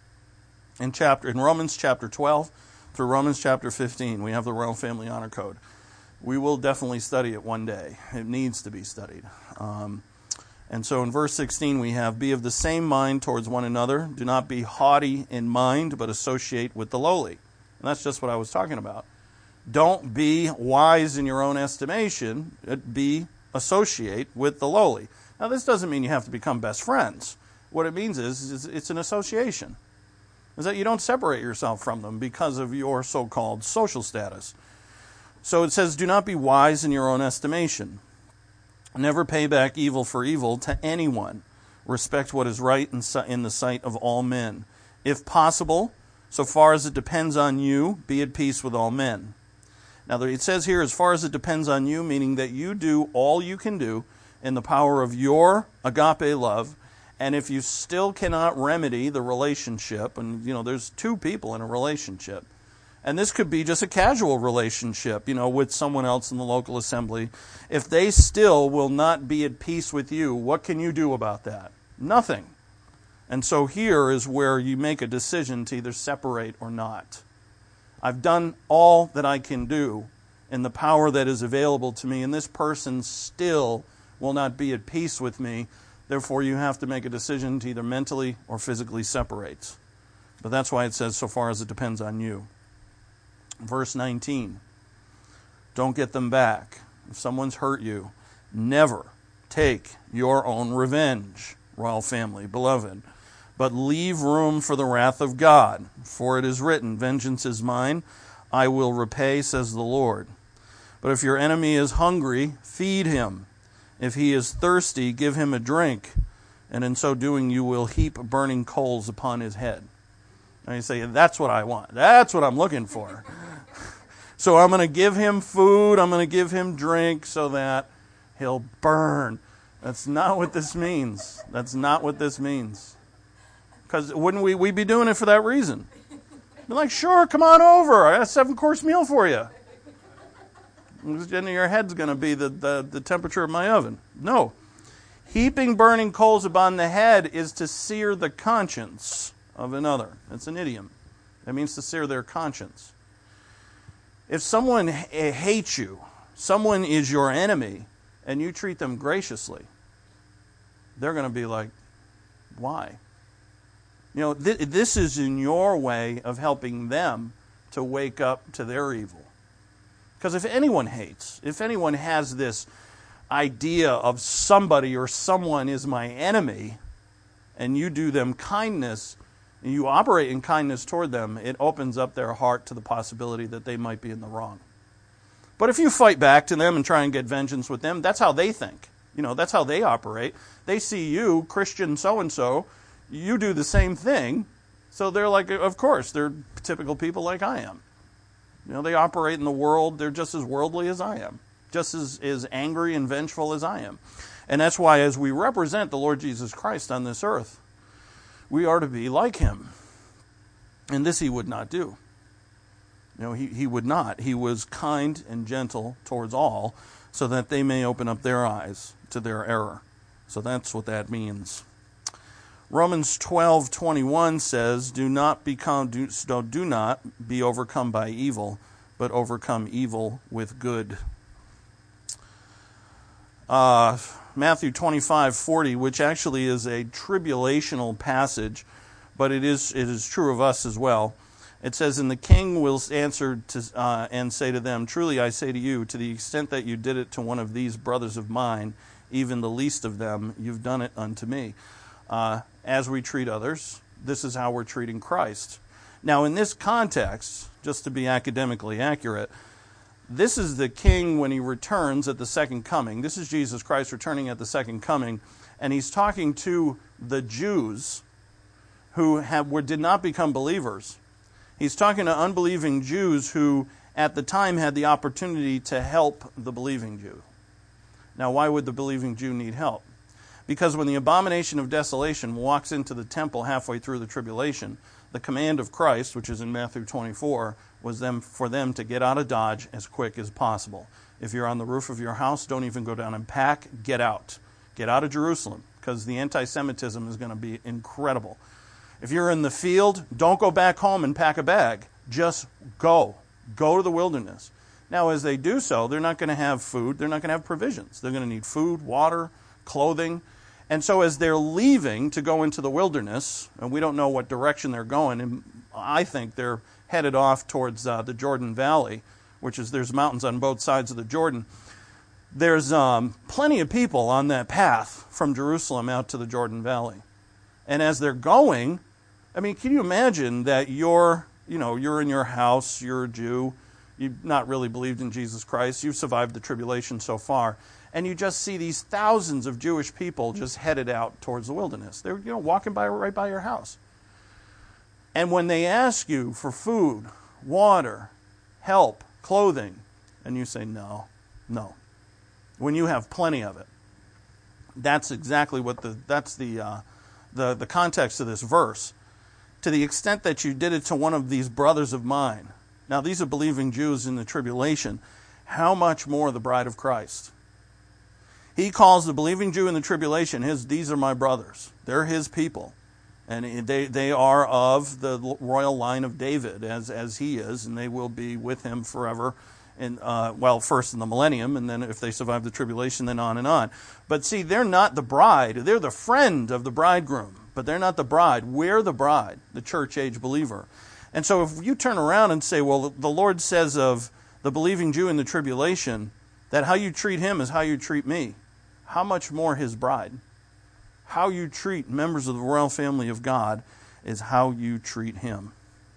In chapter in Romans chapter twelve through Romans chapter fifteen, we have the Royal Family Honor Code. We will definitely study it one day. It needs to be studied. Um, and so in verse sixteen we have, be of the same mind towards one another. Do not be haughty in mind, but associate with the lowly. And that's just what I was talking about. Don't be wise in your own estimation. Be associate with the lowly. Now, this doesn't mean you have to become best friends. What it means is, is it's an association. Is that you don't separate yourself from them because of your so-called social status. So it says, do not be wise in your own estimation. Never pay back evil for evil to anyone. Respect what is right in the sight of all men. If possible, so far as it depends on you, be at peace with all men. Now, it says here, as far as it depends on you, meaning that you do all you can do in the power of your agape love. And if you still cannot remedy the relationship, and, you know, there's two people in a relationship. And this could be just a casual relationship, you know, with someone else in the local assembly. If they still will not be at peace with you, what can you do about that? Nothing. And so here is where you make a decision to either separate or not. I've done all that I can do in the power that is available to me, and this person still will not be at peace with me. Therefore, you have to make a decision to either mentally or physically separate. But that's why it says, so far as it depends on you. Verse nineteen, don't get them back. If someone's hurt you, never take your own revenge, royal family, beloved. But leave room for the wrath of God. For it is written, vengeance is mine, I will repay, says the Lord. But if your enemy is hungry, feed him. If he is thirsty, give him a drink. And in so doing, you will heap burning coals upon his head. And you say, that's what I want. That's what I'm looking for. So I'm going to give him food. I'm going to give him drink so that he'll burn. That's not what this means. That's not what this means. Because wouldn't we we be doing it for that reason? Be like, sure, come on over. I got a seven-course meal for you. And your head's going to be the, the, the temperature of my oven. No. Heaping burning coals upon the head is to sear the conscience of another. It's an idiom. That means to sear their conscience. If someone hates you, someone is your enemy, and you treat them graciously, they're going to be like, why? You know, th- this is in your way of helping them to wake up to their evil. Because if anyone hates, if anyone has this idea of somebody or someone is my enemy, and you do them kindness, and you operate in kindness toward them, it opens up their heart to the possibility that they might be in the wrong. But if you fight back to them and try and get vengeance with them, that's how they think. You know, that's how they operate. They see you, Christian so-and-so, you do the same thing, so they're like, of course, they're typical people like I am. You know, they operate in the world, they're just as worldly as I am, just as, as angry and vengeful as I am. And that's why as we represent the Lord Jesus Christ on this earth, we are to be like him. And this he would not do. You know, he, he would not. He was kind and gentle towards all, so that they may open up their eyes to their error. So that's what that means. Romans twelve twenty-one says, "Do not become do, do not be overcome by evil, but overcome evil with good." Uh, Matthew twenty-five forty, which actually is a tribulational passage, but it is it is true of us as well. It says, "And the king will answer to, uh, and say to them, Truly I say to you, to the extent that you did it to one of these brothers of mine, even the least of them, you've done it unto me." Uh, as we treat others, this is how we're treating Christ. Now, in this context, just to be academically accurate, this is the king when he returns at the second coming. This is Jesus Christ returning at the second coming, and he's talking to the Jews who have, were, did not become believers. He's talking to unbelieving Jews who, at the time, had the opportunity to help the believing Jew. Now, why would the believing Jew need help? Because when the abomination of desolation walks into the temple halfway through the tribulation, the command of Christ, which is in Matthew twenty-four, was them for them to get out of Dodge as quick as possible. If you're on the roof of your house, don't even go down and pack. Get out. Get out of Jerusalem, because the anti-Semitism is going to be incredible. If you're in the field, don't go back home and pack a bag. Just go. Go to the wilderness. Now, as they do so, they're not going to have food. They're not going to have provisions. They're going to need food, water, clothing. And so as they're leaving to go into the wilderness, and we don't know what direction they're going, and I think they're headed off towards uh, the Jordan Valley, which is, there's mountains on both sides of the Jordan. There's um, plenty of people on that path from Jerusalem out to the Jordan Valley. And as they're going, I mean, can you imagine that you're, you know, you're in your house, you're a Jew, you've not really believed in Jesus Christ, you've survived the tribulation so far, and you just see these thousands of Jewish people just headed out towards the wilderness. They're, you know, walking by right by your house. And when they ask you for food, water, help, clothing, and you say no, no, when you have plenty of it, that's exactly what the that's the uh, the the context of this verse. To the extent that you did it to one of these brothers of mine. Now, these are believing Jews in the tribulation. How much more the bride of Christ? He calls the believing Jew in the tribulation, his, these are my brothers. They're his people. And they they are of the royal line of David, as, as he is, and they will be with him forever. And uh, well, first in the millennium, and then if they survive the tribulation, then on and on. But see, they're not the bride. They're the friend of the bridegroom, but they're not the bride. We're the bride, the church-age believer. And so if you turn around and say, well, the Lord says of the believing Jew in the tribulation that how you treat him is how you treat me, how much more his bride? How you treat members of the royal family of God is how you treat him.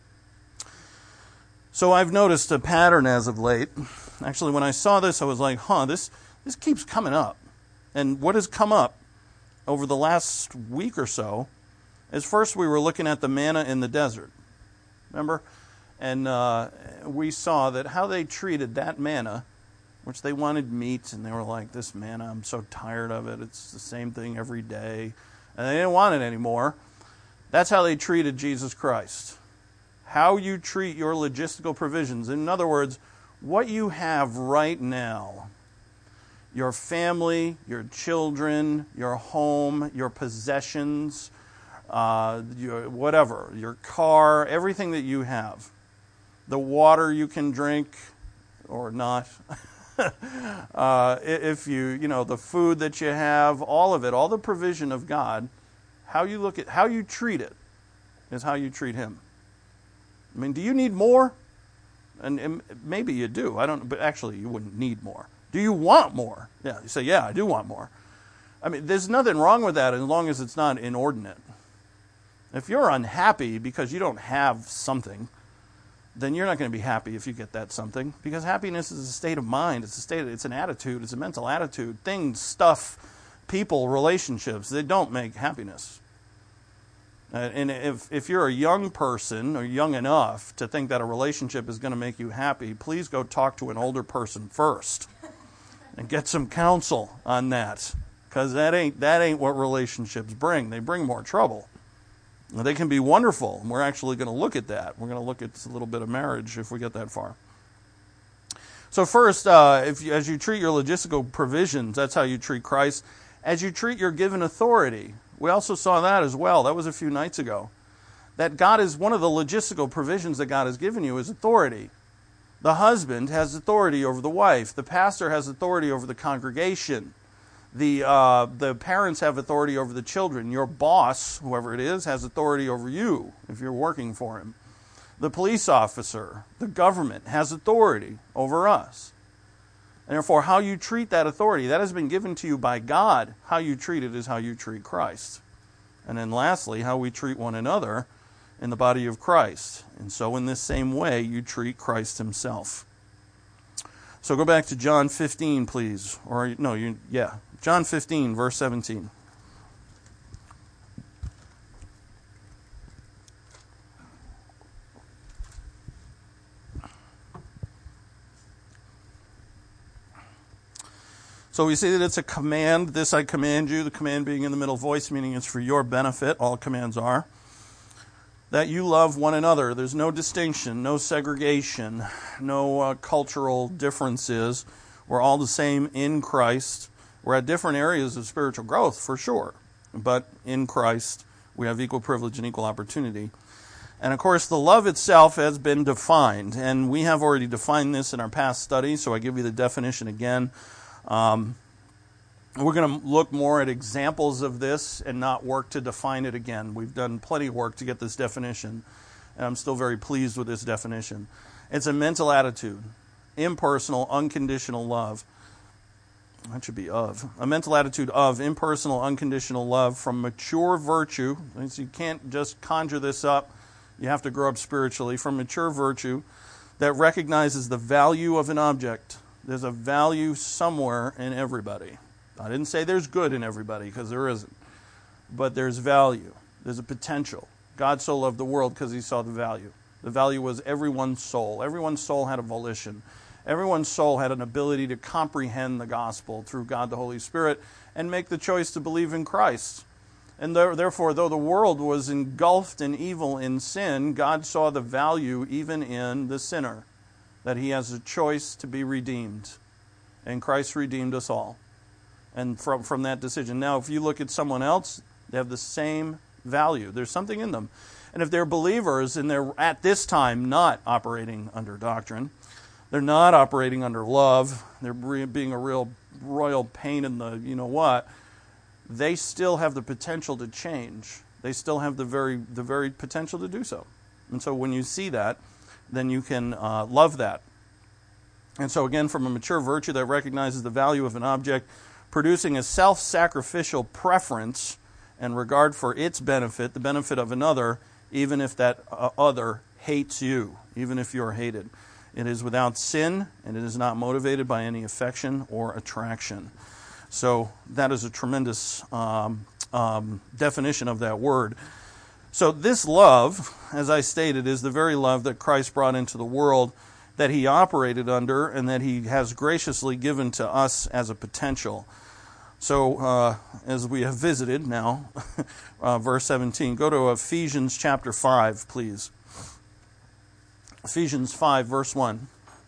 So I've noticed a pattern as of late. Actually, when I saw this, I was like, huh, this, this keeps coming up. And what has come up over the last week or so is first we were looking at the manna in the desert. Remember? And uh, we saw that how they treated that manna, which they wanted meat, and they were like, this manna, I'm so tired of it. It's the same thing every day. And they didn't want it anymore. That's how they treated Jesus Christ. How you treat your logistical provisions. In other words, what you have right now, your family, your children, your home, your possessions, uh, your whatever, your car, everything that you have, the water you can drink or not, uh, if you, you know, the food that you have, all of it, all the provision of God, how you look at, how you treat it is how you treat Him. I mean, do you need more? And, and maybe you do. I don't. But actually, you wouldn't need more. Do you want more? Yeah. You say, yeah, I do want more. I mean, there's nothing wrong with that as long as it's not inordinate. If you're unhappy because you don't have something, then you're not going to be happy if you get that something. Because happiness is a state of mind. It's a state. It's an attitude. It's a mental attitude. Things, stuff, people, relationships. They don't make happiness. Uh, and if, if you're a young person or young enough to think that a relationship is going to make you happy, please go talk to an older person first and get some counsel on that, because that ain't that ain't what relationships bring. They bring more trouble. They can be wonderful, and we're actually going to look at that. We're going to look at a little bit of marriage if we get that far. So first, uh, if you, as you treat your logistical provisions, that's how you treat Christ. As you treat your given authority. We also saw that as well. That was a few nights ago. That God is one of the logistical provisions that God has given you is authority. The husband has authority over the wife. The pastor has authority over the congregation. The uh, the parents have authority over the children. Your boss, whoever it is, has authority over you if you're working for him. The police officer, the government has authority over us. And therefore, how you treat that authority, that has been given to you by God. How you treat it is how you treat Christ. And then lastly, how we treat one another in the body of Christ. And so in this same way, you treat Christ Himself. So go back to John fifteen, please. Or, no, you, yeah, John fifteen, verse seventeen. So we see that it's a command. This I command you, the command being in the middle voice, meaning it's for your benefit. All commands are. That you love one another. There's no distinction, no segregation, no uh, cultural differences. We're all the same in Christ. We're at different areas of spiritual growth, for sure. But in Christ, we have equal privilege and equal opportunity. And of course, the love itself has been defined. And we have already defined this in our past study, so I give you the definition again. Um, we're going to look more at examples of this and not work to define it again. We've done plenty of work to get this definition, and I'm still very pleased with this definition. It's a mental attitude, impersonal, unconditional love. That should be of. A mental attitude of impersonal, unconditional love from mature virtue. You can't just conjure this up. You have to grow up spiritually. From mature virtue that recognizes the value of an object. There's a value somewhere in everybody. I didn't say there's good in everybody, because there isn't. But there's value. There's a potential. God so loved the world because He saw the value. The value was everyone's soul. Everyone's soul had a volition. Everyone's soul had an ability to comprehend the gospel through God the Holy Spirit and make the choice to believe in Christ. And therefore, though the world was engulfed in evil, in sin, God saw the value even in the sinner. That he has a choice to be redeemed. And Christ redeemed us all. And from, from that decision. Now, if you look at someone else, they have the same value. There's something in them. And if they're believers and they're at this time not operating under doctrine, they're not operating under love, they're being a real royal pain in the you know what, they still have the potential to change. They still have the very the very potential to do so. And so when you see that, then you can uh, love that. And so again, from a mature virtue that recognizes the value of an object, producing a self-sacrificial preference and regard for its benefit, the benefit of another, even if that uh, other hates you, even if you're hated. It is without sin, and it is not motivated by any affection or attraction. So that is a tremendous um, um, definition of that word. So this love, as I stated, is the very love that Christ brought into the world, that He operated under, and that He has graciously given to us as a potential. So, uh, as we have visited now, uh, verse seventeen, go to Ephesians chapter five, please. Ephesians five, verse one.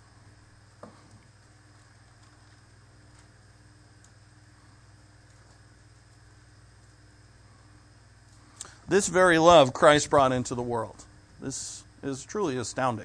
This very love Christ brought into the world. This is truly astounding.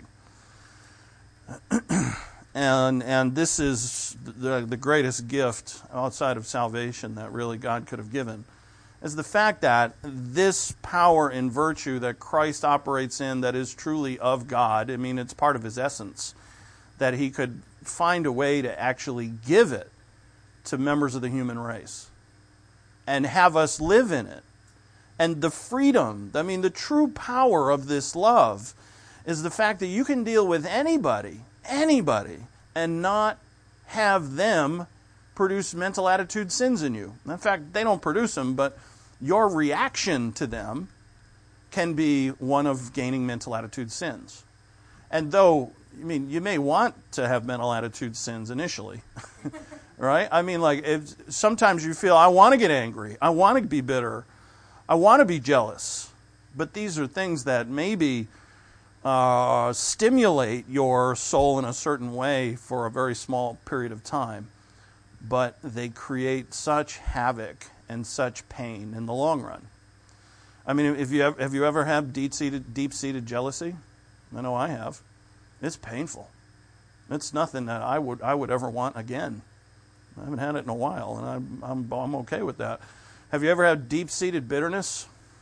and and this is the, the greatest gift outside of salvation that really God could have given, is the fact that this power and virtue that Christ operates in that is truly of God, I mean, it's part of his essence, that he could find a way to actually give it to members of the human race and have us live in it. And the freedom, I mean, the true power of this love is the fact that you can deal with anybody, anybody, and not have them produce mental attitude sins in you. In fact, they don't produce them, but your reaction to them can be one of gaining mental attitude sins. And though, I mean, you may want to have mental attitude sins initially, right? I mean, like, if sometimes you feel, I want to get angry, I want to be bitter, I want to be jealous, but these are things that maybe uh, stimulate your soul in a certain way for a very small period of time, but they create such havoc and such pain in the long run. I mean, if you have, have you ever had deep-seated, deep-seated jealousy? I know I have. It's painful. It's nothing that I would I would ever want again. I haven't had it in a while, and I'm I'm I'm okay with that. Have you ever had deep-seated bitterness?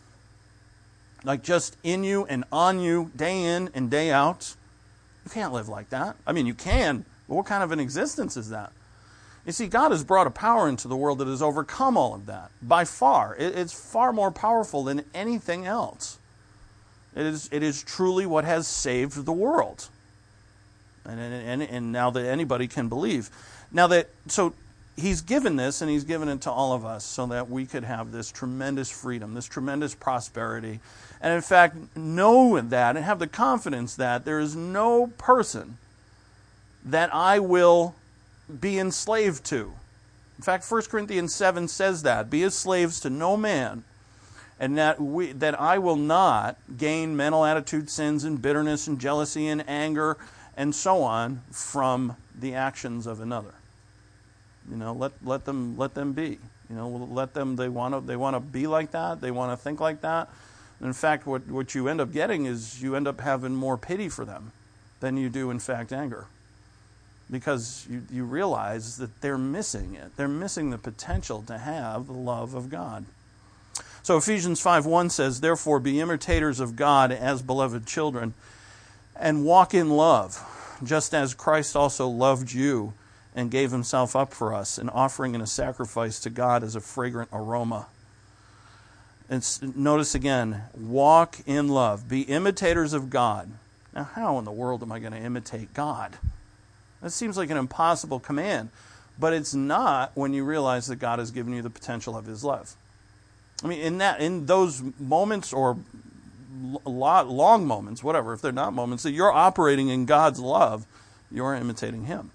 Like just in you and on you, day in and day out? You can't live like that. I mean, you can, but what kind of an existence is that? You see, God has brought a power into the world that has overcome all of that. By far. It's far more powerful than anything else. It is, it is truly what has saved the world. And, and, and now that anybody can believe. Now that, so he's given this, and he's given it to all of us so that we could have this tremendous freedom, this tremendous prosperity. And in fact, know that and have the confidence that there is no person that I will be enslaved to. In fact, First Corinthians seven says that. Be as slaves to no man, and that we that I will not gain mental attitude sins and bitterness and jealousy and anger and so on from the actions of another. You know, let let them let them be. You know, let them. They want to. They want to be like that. They want to think like that. And in fact, what what you end up getting is you end up having more pity for them than you do, in fact, anger, because you you realize that they're missing it. They're missing the potential to have the love of God. So Ephesians five one says, "Therefore, be imitators of God as beloved children, and walk in love, just as Christ also loved you and gave himself up for us, an offering and a sacrifice to God as a fragrant aroma." It's, notice again, walk in love. Be imitators of God. Now, how in the world am I going to imitate God? That seems like an impossible command, but it's not when you realize that God has given you the potential of his love. I mean, in that, in those moments or lot, long moments, whatever, if they're not moments, that you're operating in God's love, you're imitating him.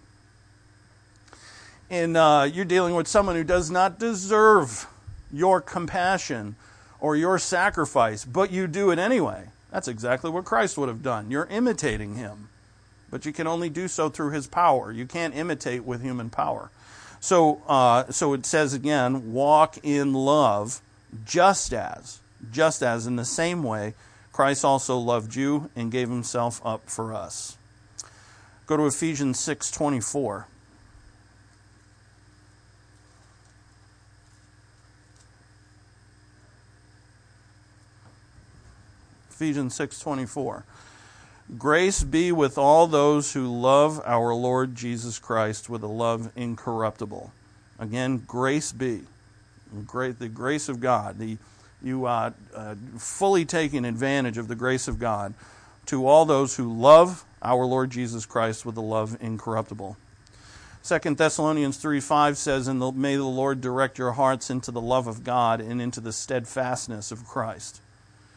And uh, you're dealing with someone who does not deserve your compassion or your sacrifice, but you do it anyway. That's exactly what Christ would have done. You're imitating him, but you can only do so through his power. You can't imitate with human power. So, uh, so it says again, walk in love, just as, just as in the same way, Christ also loved you and gave himself up for us. Go to Ephesians six twenty-four. Ephesians six twenty-four. Grace be with all those who love our Lord Jesus Christ with a love incorruptible. Again, grace be. Great, the grace of God. The, you uh, uh, fully taking advantage of the grace of God to all those who love our Lord Jesus Christ with a love incorruptible. Second Thessalonians three five says, "And the, may the Lord direct your hearts into the love of God and into the steadfastness of Christ."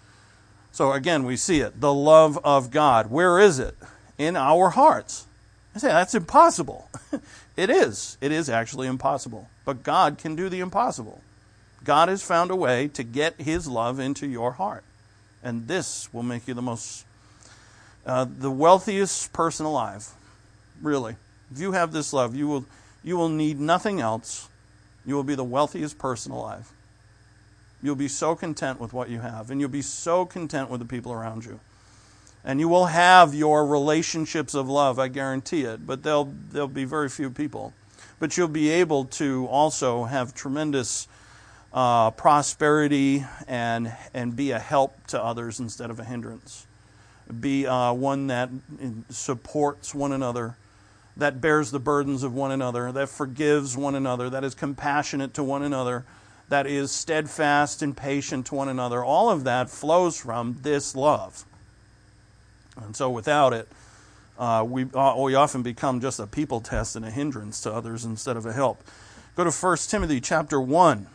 So again, we see it. The love of God. Where is it? In our hearts. I say, that's impossible. It is. It is actually impossible. But God can do the impossible. God has found a way to get his love into your heart. And this will make you the most, uh, the wealthiest person alive. Really. If you have this love, you will, you will need nothing else. You will be the wealthiest person alive. You'll be so content with what you have. And you'll be so content with the people around you. And you will have your relationships of love, I guarantee it. But there'll, there'll be very few people. But you'll be able to also have tremendous uh, prosperity and and be a help to others instead of a hindrance. Be uh, one that supports one another, that bears the burdens of one another, that forgives one another, that is compassionate to one another, that is steadfast and patient to one another. All of that flows from this love. And so without it, uh, we uh, we often become just a people test and a hindrance to others instead of a help. Go to First Timothy chapter one.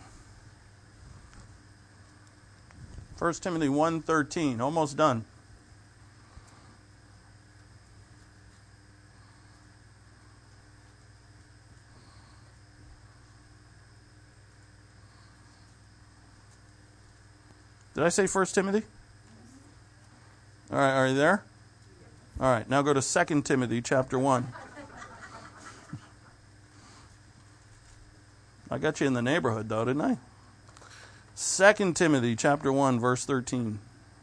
First Timothy one thirteen, almost done. Did I say First Timothy? All right, are you there? All right, now go to Second Timothy chapter one. I got you in the neighborhood, though, didn't I? Second Timothy chapter one, verse thirteen.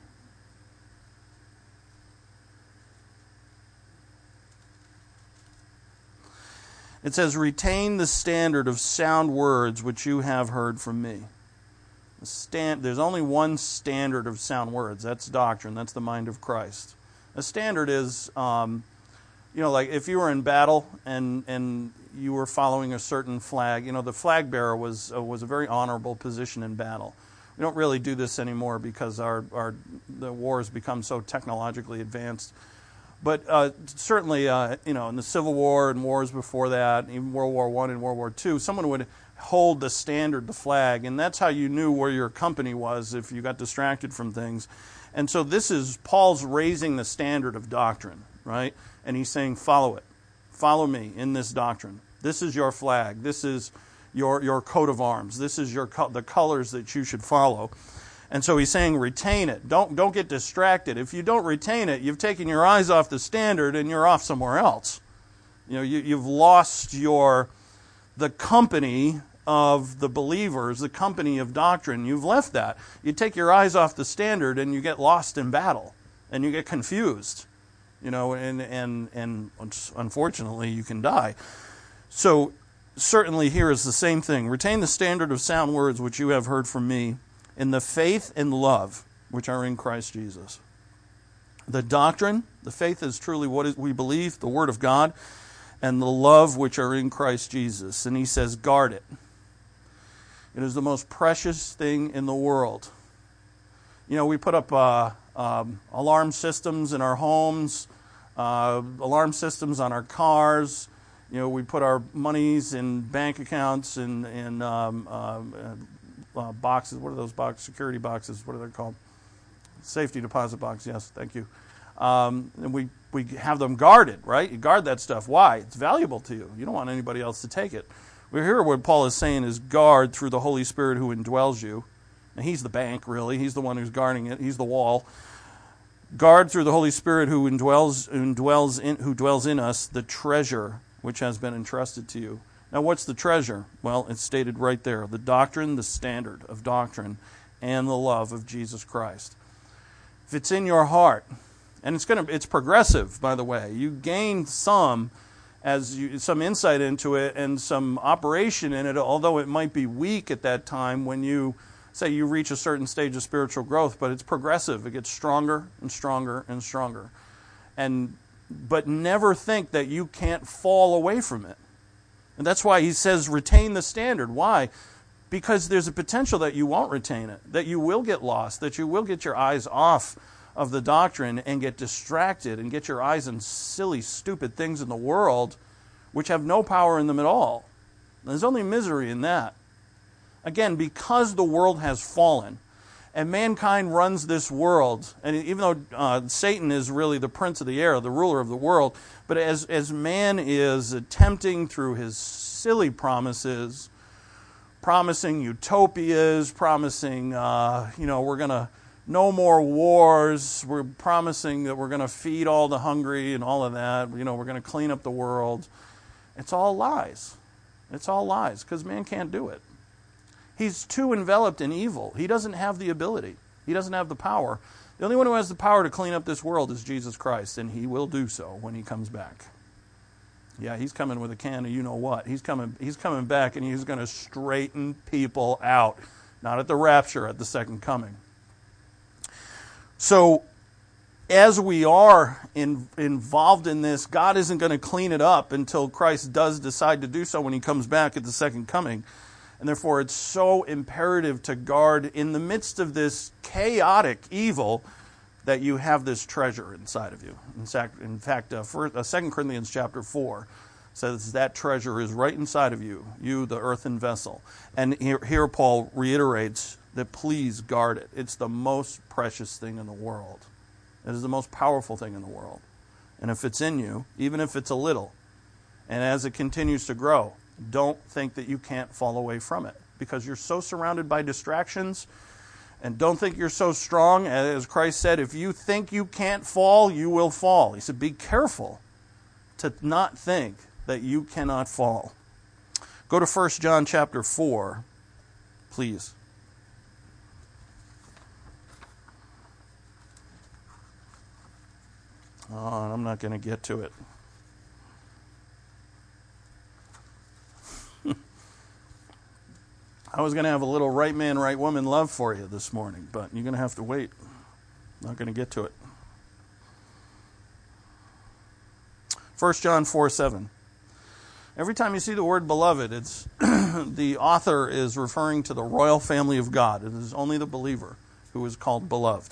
It says, "Retain the standard of sound words which you have heard from me." The stand, there's only one standard of sound words. That's doctrine. That's the mind of Christ. A standard is, um, you know, like if you were in battle and and you were following a certain flag. You know, the flag bearer was uh, was a very honorable position in battle. We don't really do this anymore because our our the war has become so technologically advanced. But uh, certainly, uh, you know, in the Civil War and wars before that, even World War One and World War Two, someone would hold the standard, the flag, and that's how you knew where your company was if you got distracted from things. And so this is Paul's raising the standard of doctrine, right? And he's saying, follow it. Follow me in this doctrine. This is your flag. This is your your coat of arms. This is your co- the colors that you should follow. And so he's saying, retain it. Don't don't get distracted. If you don't retain it, you've taken your eyes off the standard and you're off somewhere else. You know, you, you've lost your the company of the believers, the company of doctrine. You've left that. You take your eyes off the standard and you get lost in battle and you get confused. You know, and and and unfortunately you can die. So certainly here is the same thing. Retain the standard of sound words which you have heard from me in the faith and love which are in Christ Jesus. The doctrine, the faith is truly what is, we believe, the Word of God, and the love which are in Christ Jesus. And he says, guard it. It is the most precious thing in the world. You know, we put up uh, um, alarm systems in our homes, uh, alarm systems on our cars. You know, we put our monies in bank accounts and in um, uh, uh, boxes. What are those boxes? Security boxes. What are they called? Safety deposit box. Yes, thank you. Um, and we, we have them guarded, right? You guard that stuff. Why? It's valuable to you. You don't want anybody else to take it. We hear what Paul is saying is guard through the Holy Spirit who indwells you. And he's the bank, really. He's the one who's guarding it. He's the wall. Guard through the Holy Spirit who indwells, indwells in, who dwells in us the treasure which has been entrusted to you. Now, what's the treasure? Well, it's stated right there. The doctrine, the standard of doctrine, and the love of Jesus Christ. If it's in your heart, and it's going to, it's progressive, by the way. You gain some as you, some insight into it and some operation in it, although it might be weak at that time when you say you reach a certain stage of spiritual growth, but it's progressive. It gets stronger and stronger and stronger. And but never think that you can't fall away from it. And that's why he says retain the standard. Why? Because there's a potential that you won't retain it, that you will get lost, that you will get your eyes off of the doctrine and get distracted and get your eyes on silly, stupid things in the world which have no power in them at all. There's only misery in that. Again, because the world has fallen And mankind runs this world. And even though uh, Satan is really the prince of the air, the ruler of the world, but as, as man is attempting through his silly promises, promising utopias, promising, uh, you know, we're going to, no more wars, we're promising that we're going to feed all the hungry and all of that, you know, we're going to clean up the world. It's all lies. It's all lies, because man can't do it. He's too enveloped in evil. He doesn't have the ability. He doesn't have the power. The only one who has the power to clean up this world is Jesus Christ, and he will do so when he comes back. Yeah, he's coming with a can of you-know-what. He's coming, he's coming back, and he's going to straighten people out. Not at the rapture, at the second coming. So, as we are in, involved in this, God isn't going to clean it up until Christ does decide to do so when he comes back at the second coming. And therefore, it's so imperative to guard in the midst of this chaotic evil that you have this treasure inside of you. In fact, in fact uh, first, uh, Second Corinthians chapter four says that treasure is right inside of you, you, the earthen vessel. And here, here Paul reiterates that please guard it. It's the most precious thing in the world. It is the most powerful thing in the world. And if it's in you, even if it's a little, and as it continues to grow, don't think that you can't fall away from it, because you're so surrounded by distractions. And don't think you're so strong. As Christ said, if you think you can't fall, you will fall. He said, be careful to not think that you cannot fall. Go to First John chapter four, please. Oh, I'm not going to get to it. I was going to have a little right man, right woman love for you this morning, but you're going to have to wait. Not going to get to it. First John four seven. Every time you see the word beloved, it's the author is referring to the royal family of God. It is only the believer who is called beloved.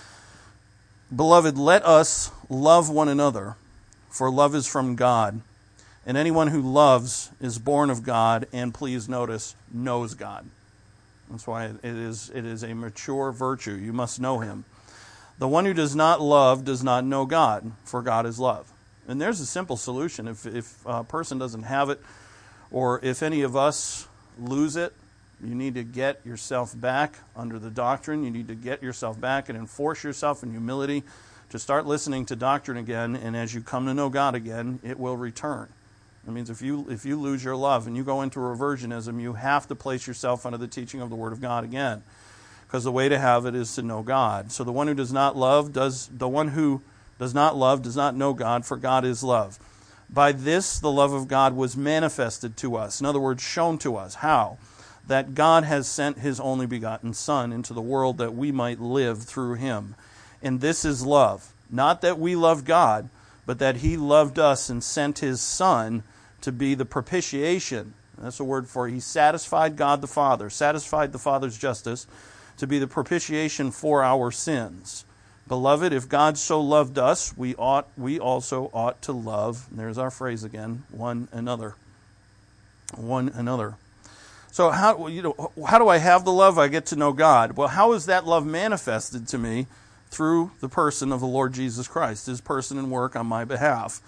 Beloved, let us love one another, for love is from God. And anyone who loves is born of God, and please notice, knows God. That's why it is, it is a mature virtue. You must know him. The one who does not love does not know God, for God is love. And there's a simple solution. If, if a person doesn't have it, or if any of us lose it, you need to get yourself back under the doctrine. You need to get yourself back and enforce yourself in humility to start listening to doctrine again. And as you come to know God again, it will return. That means if you if you lose your love and you go into reversionism, you have to place yourself under the teaching of the Word of God again, because the way to have it is to know God. So the one who does not love does the one who does not love does not know God, for God is love. By this the love of God was manifested to us. In other words, shown to us. How? That God has sent his only begotten Son into the world that we might live through him. And this is love. Not that we loved God, but that he loved us and sent his Son to be the propitiation. That's a word for he satisfied God the Father, satisfied the Father's justice, to be the propitiation for our sins. Beloved, if God so loved us, we ought we also ought to love, and there's our phrase again, one another. One another. So how you know how do I have the love? I get to know God. Well, how is that love manifested to me? Through the person of the Lord Jesus Christ, his person and work on my behalf.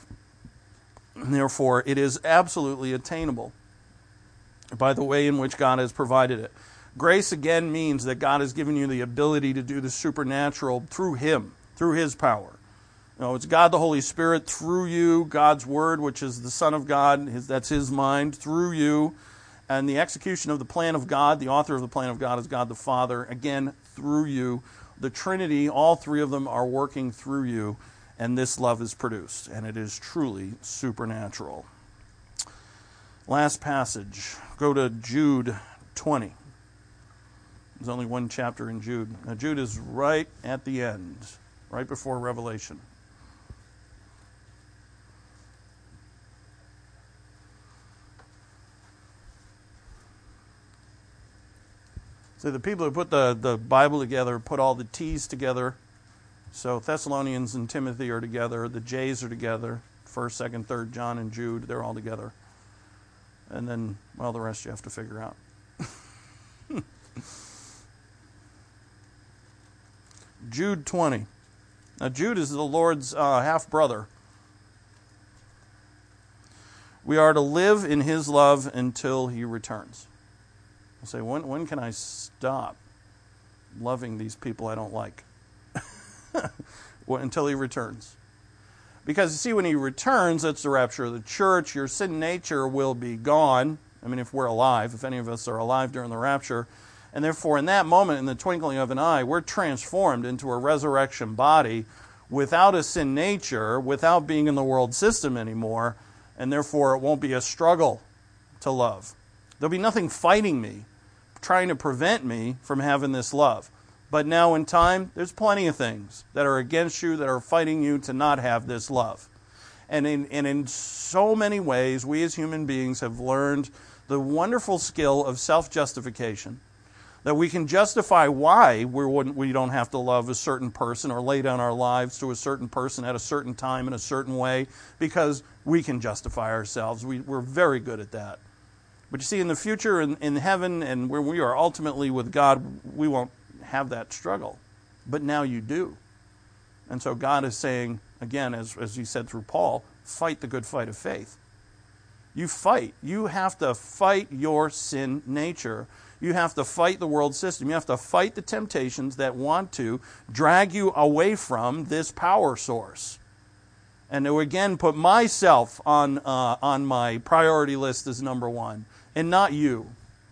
And therefore, it is absolutely attainable by the way in which God has provided it. Grace, again, means that God has given you the ability to do the supernatural through him, through his power. You know, it's God the Holy Spirit through you, God's Word, which is the Son of God, his, that's his mind, through you. And the execution of the plan of God, the author of the plan of God is God the Father, again, through you. The Trinity, all three of them are working through you, and this love is produced, and it is truly supernatural. Last passage, go to Jude twenty. There's only one chapter in Jude. Now, Jude is right at the end, right before Revelation. So the people who put the, the Bible together put all the T's together. So Thessalonians and Timothy are together. The J's are together. First, second, third, John and Jude, they're all together. And then, well, the rest you have to figure out. Jude twenty. Now, Jude is the Lord's uh, half-brother. We are to live in his love until he returns. I say, when, when can I stop loving these people I don't like? Well, until he returns. Because, you see, when he returns, that's the rapture of the church. Your sin nature will be gone. I mean, if we're alive, if any of us are alive during the rapture. And therefore, in that moment, in the twinkling of an eye, we're transformed into a resurrection body without a sin nature, without being in the world system anymore. And therefore, it won't be a struggle to love. There'll be nothing fighting me, trying to prevent me from having this love. But now in time, there's plenty of things that are against you, that are fighting you to not have this love. And in, and in so many ways, we as human beings have learned the wonderful skill of self-justification, that we can justify why we wouldn't, we don't have to love a certain person or lay down our lives to a certain person at a certain time in a certain way, because we can justify ourselves. We, we're very good at that. But you see, in the future, in, in heaven, and where we are ultimately with God, we won't have that struggle. But now you do. And so God is saying, again, as, as he said through Paul, fight the good fight of faith. You fight. You have to fight your sin nature. You have to fight the world system. You have to fight the temptations that want to drag you away from this power source. And to again put myself on uh, on my priority list as number one, and not you.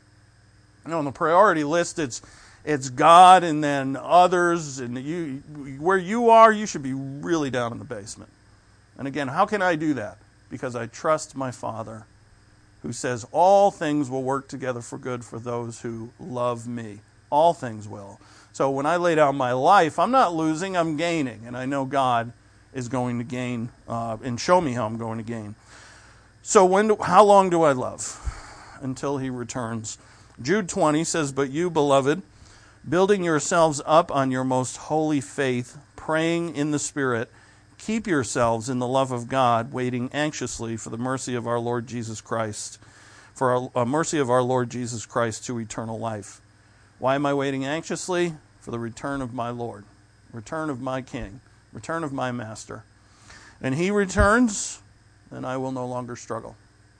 You know, on the priority list, it's it's God and then others, and you where you are, you should be really down in the basement. And again, how can I do that? Because I trust my Father, who says all things will work together for good for those who love me. All things will. So when I lay down my life, I'm not losing, I'm gaining. And I know God is going to gain uh, and show me how I'm going to gain. So when? Do, how long do I love? Until he returns. Jude twenty says, "But you, beloved, building yourselves up on your most holy faith, praying in the Spirit, keep yourselves in the love of God, waiting anxiously for the mercy of our Lord Jesus Christ, for a mercy of our Lord Jesus Christ to eternal life." Why am I waiting anxiously? For the return of my Lord, return of my King, return of my Master. And he returns, then I will no longer struggle.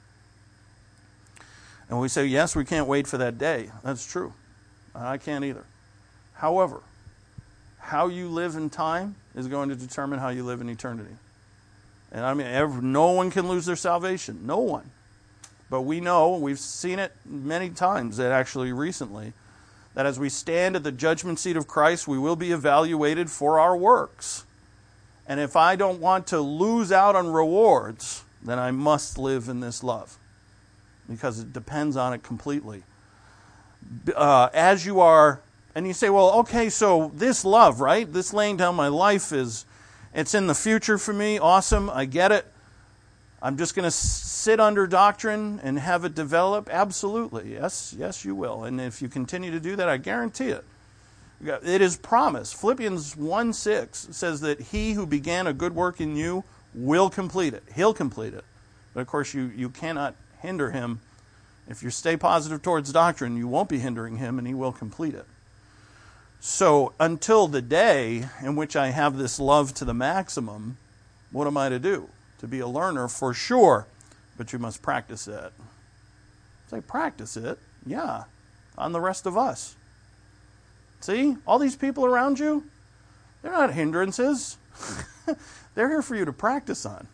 And we say, yes, we can't wait for that day. That's true. I can't either. However, how you live in time is going to determine how you live in eternity. And I mean, every, no one can lose their salvation. No one. But we know, we've seen it many times, that actually recently, that as we stand at the judgment seat of Christ, we will be evaluated for our works. And if I don't want to lose out on rewards, then I must live in this love, because it depends on it completely. Uh, as you are, and you say, well, okay, so this love, right? This laying down my life is, it's in the future for me. Awesome, I get it. I'm just going to sit under doctrine and have it develop? Absolutely. Yes, yes, you will. And if you continue to do that, I guarantee it. It is promised. Philippians one six says that he who began a good work in you will complete it. He'll complete it. But of course, you, you cannot hinder him. If you stay positive towards doctrine, you won't be hindering him, and he will complete it. So until the day in which I have this love to the maximum, what am I to do? To be a learner, for sure, but you must practice it. Say, practice it? Yeah, on the rest of us. See, all these people around you, they're not hindrances. They're here for you to practice on.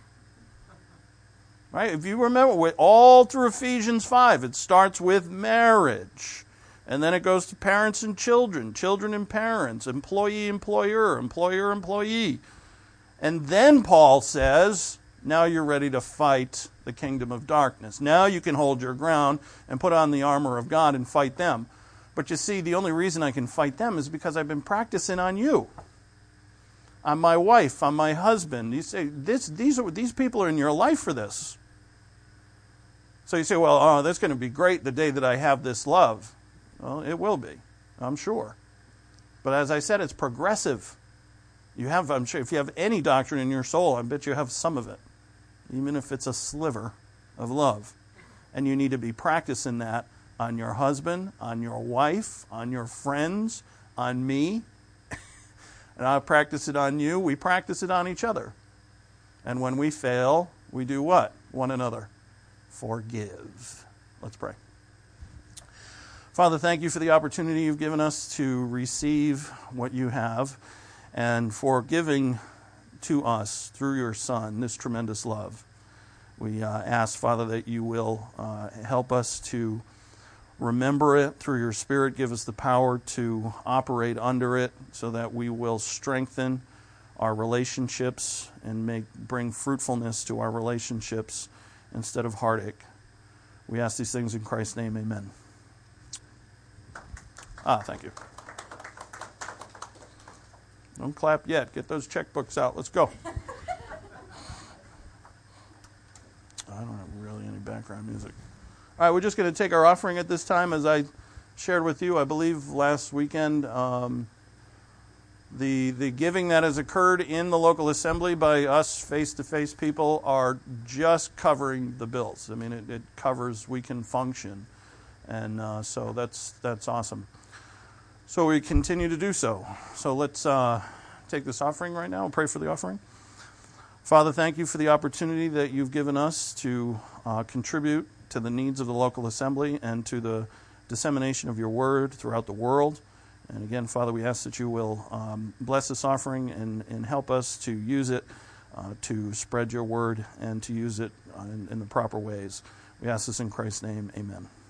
Right? If you remember, all through Ephesians five, it starts with marriage. And then it goes to parents and children, children and parents, employee, employer, employer, employee. And then Paul says, now you're ready to fight the kingdom of darkness. Now you can hold your ground and put on the armor of God and fight them. But you see, the only reason I can fight them is because I've been practicing on you, on my wife, on my husband. You say, this, these, are, these people are in your life for this. So you say, well, oh, that's going to be great the day that I have this love. Well, it will be, I'm sure. But as I said, it's progressive. You have, I'm sure, if you have any doctrine in your soul, I bet you have some of it, even if it's a sliver of love. And you need to be practicing that on your husband, on your wife, on your friends, on me. And I practice it on you. We practice it on each other. And when we fail, we do what? One another. Forgive. Let's pray. Father, thank you for the opportunity you've given us to receive what you have and for giving to us through your Son this tremendous love. We uh, ask, Father, that you will uh, help us to remember it through your Spirit. Give us the power to operate under it so that we will strengthen our relationships and make bring fruitfulness to our relationships instead of heartache. We ask these things in Christ's name, amen. Ah, thank you. Don't clap yet. Get those checkbooks out. Let's go. I don't have really any background music. All right, we're just going to take our offering at this time. As I shared with you, I believe last weekend, um, the the giving that has occurred in the local assembly by us face-to-face people are just covering the bills. I mean, it, it covers, we can function. And uh, so that's that's awesome. So we continue to do so. So let's uh, take this offering right now and pray for the offering. Father, thank you for the opportunity that you've given us to uh, contribute to the needs of the local assembly and to the dissemination of your word throughout the world. And again, Father, we ask that you will um, bless this offering and, and help us to use it uh, to spread your word and to use it uh, in, in the proper ways. We ask this in Christ's name. Amen.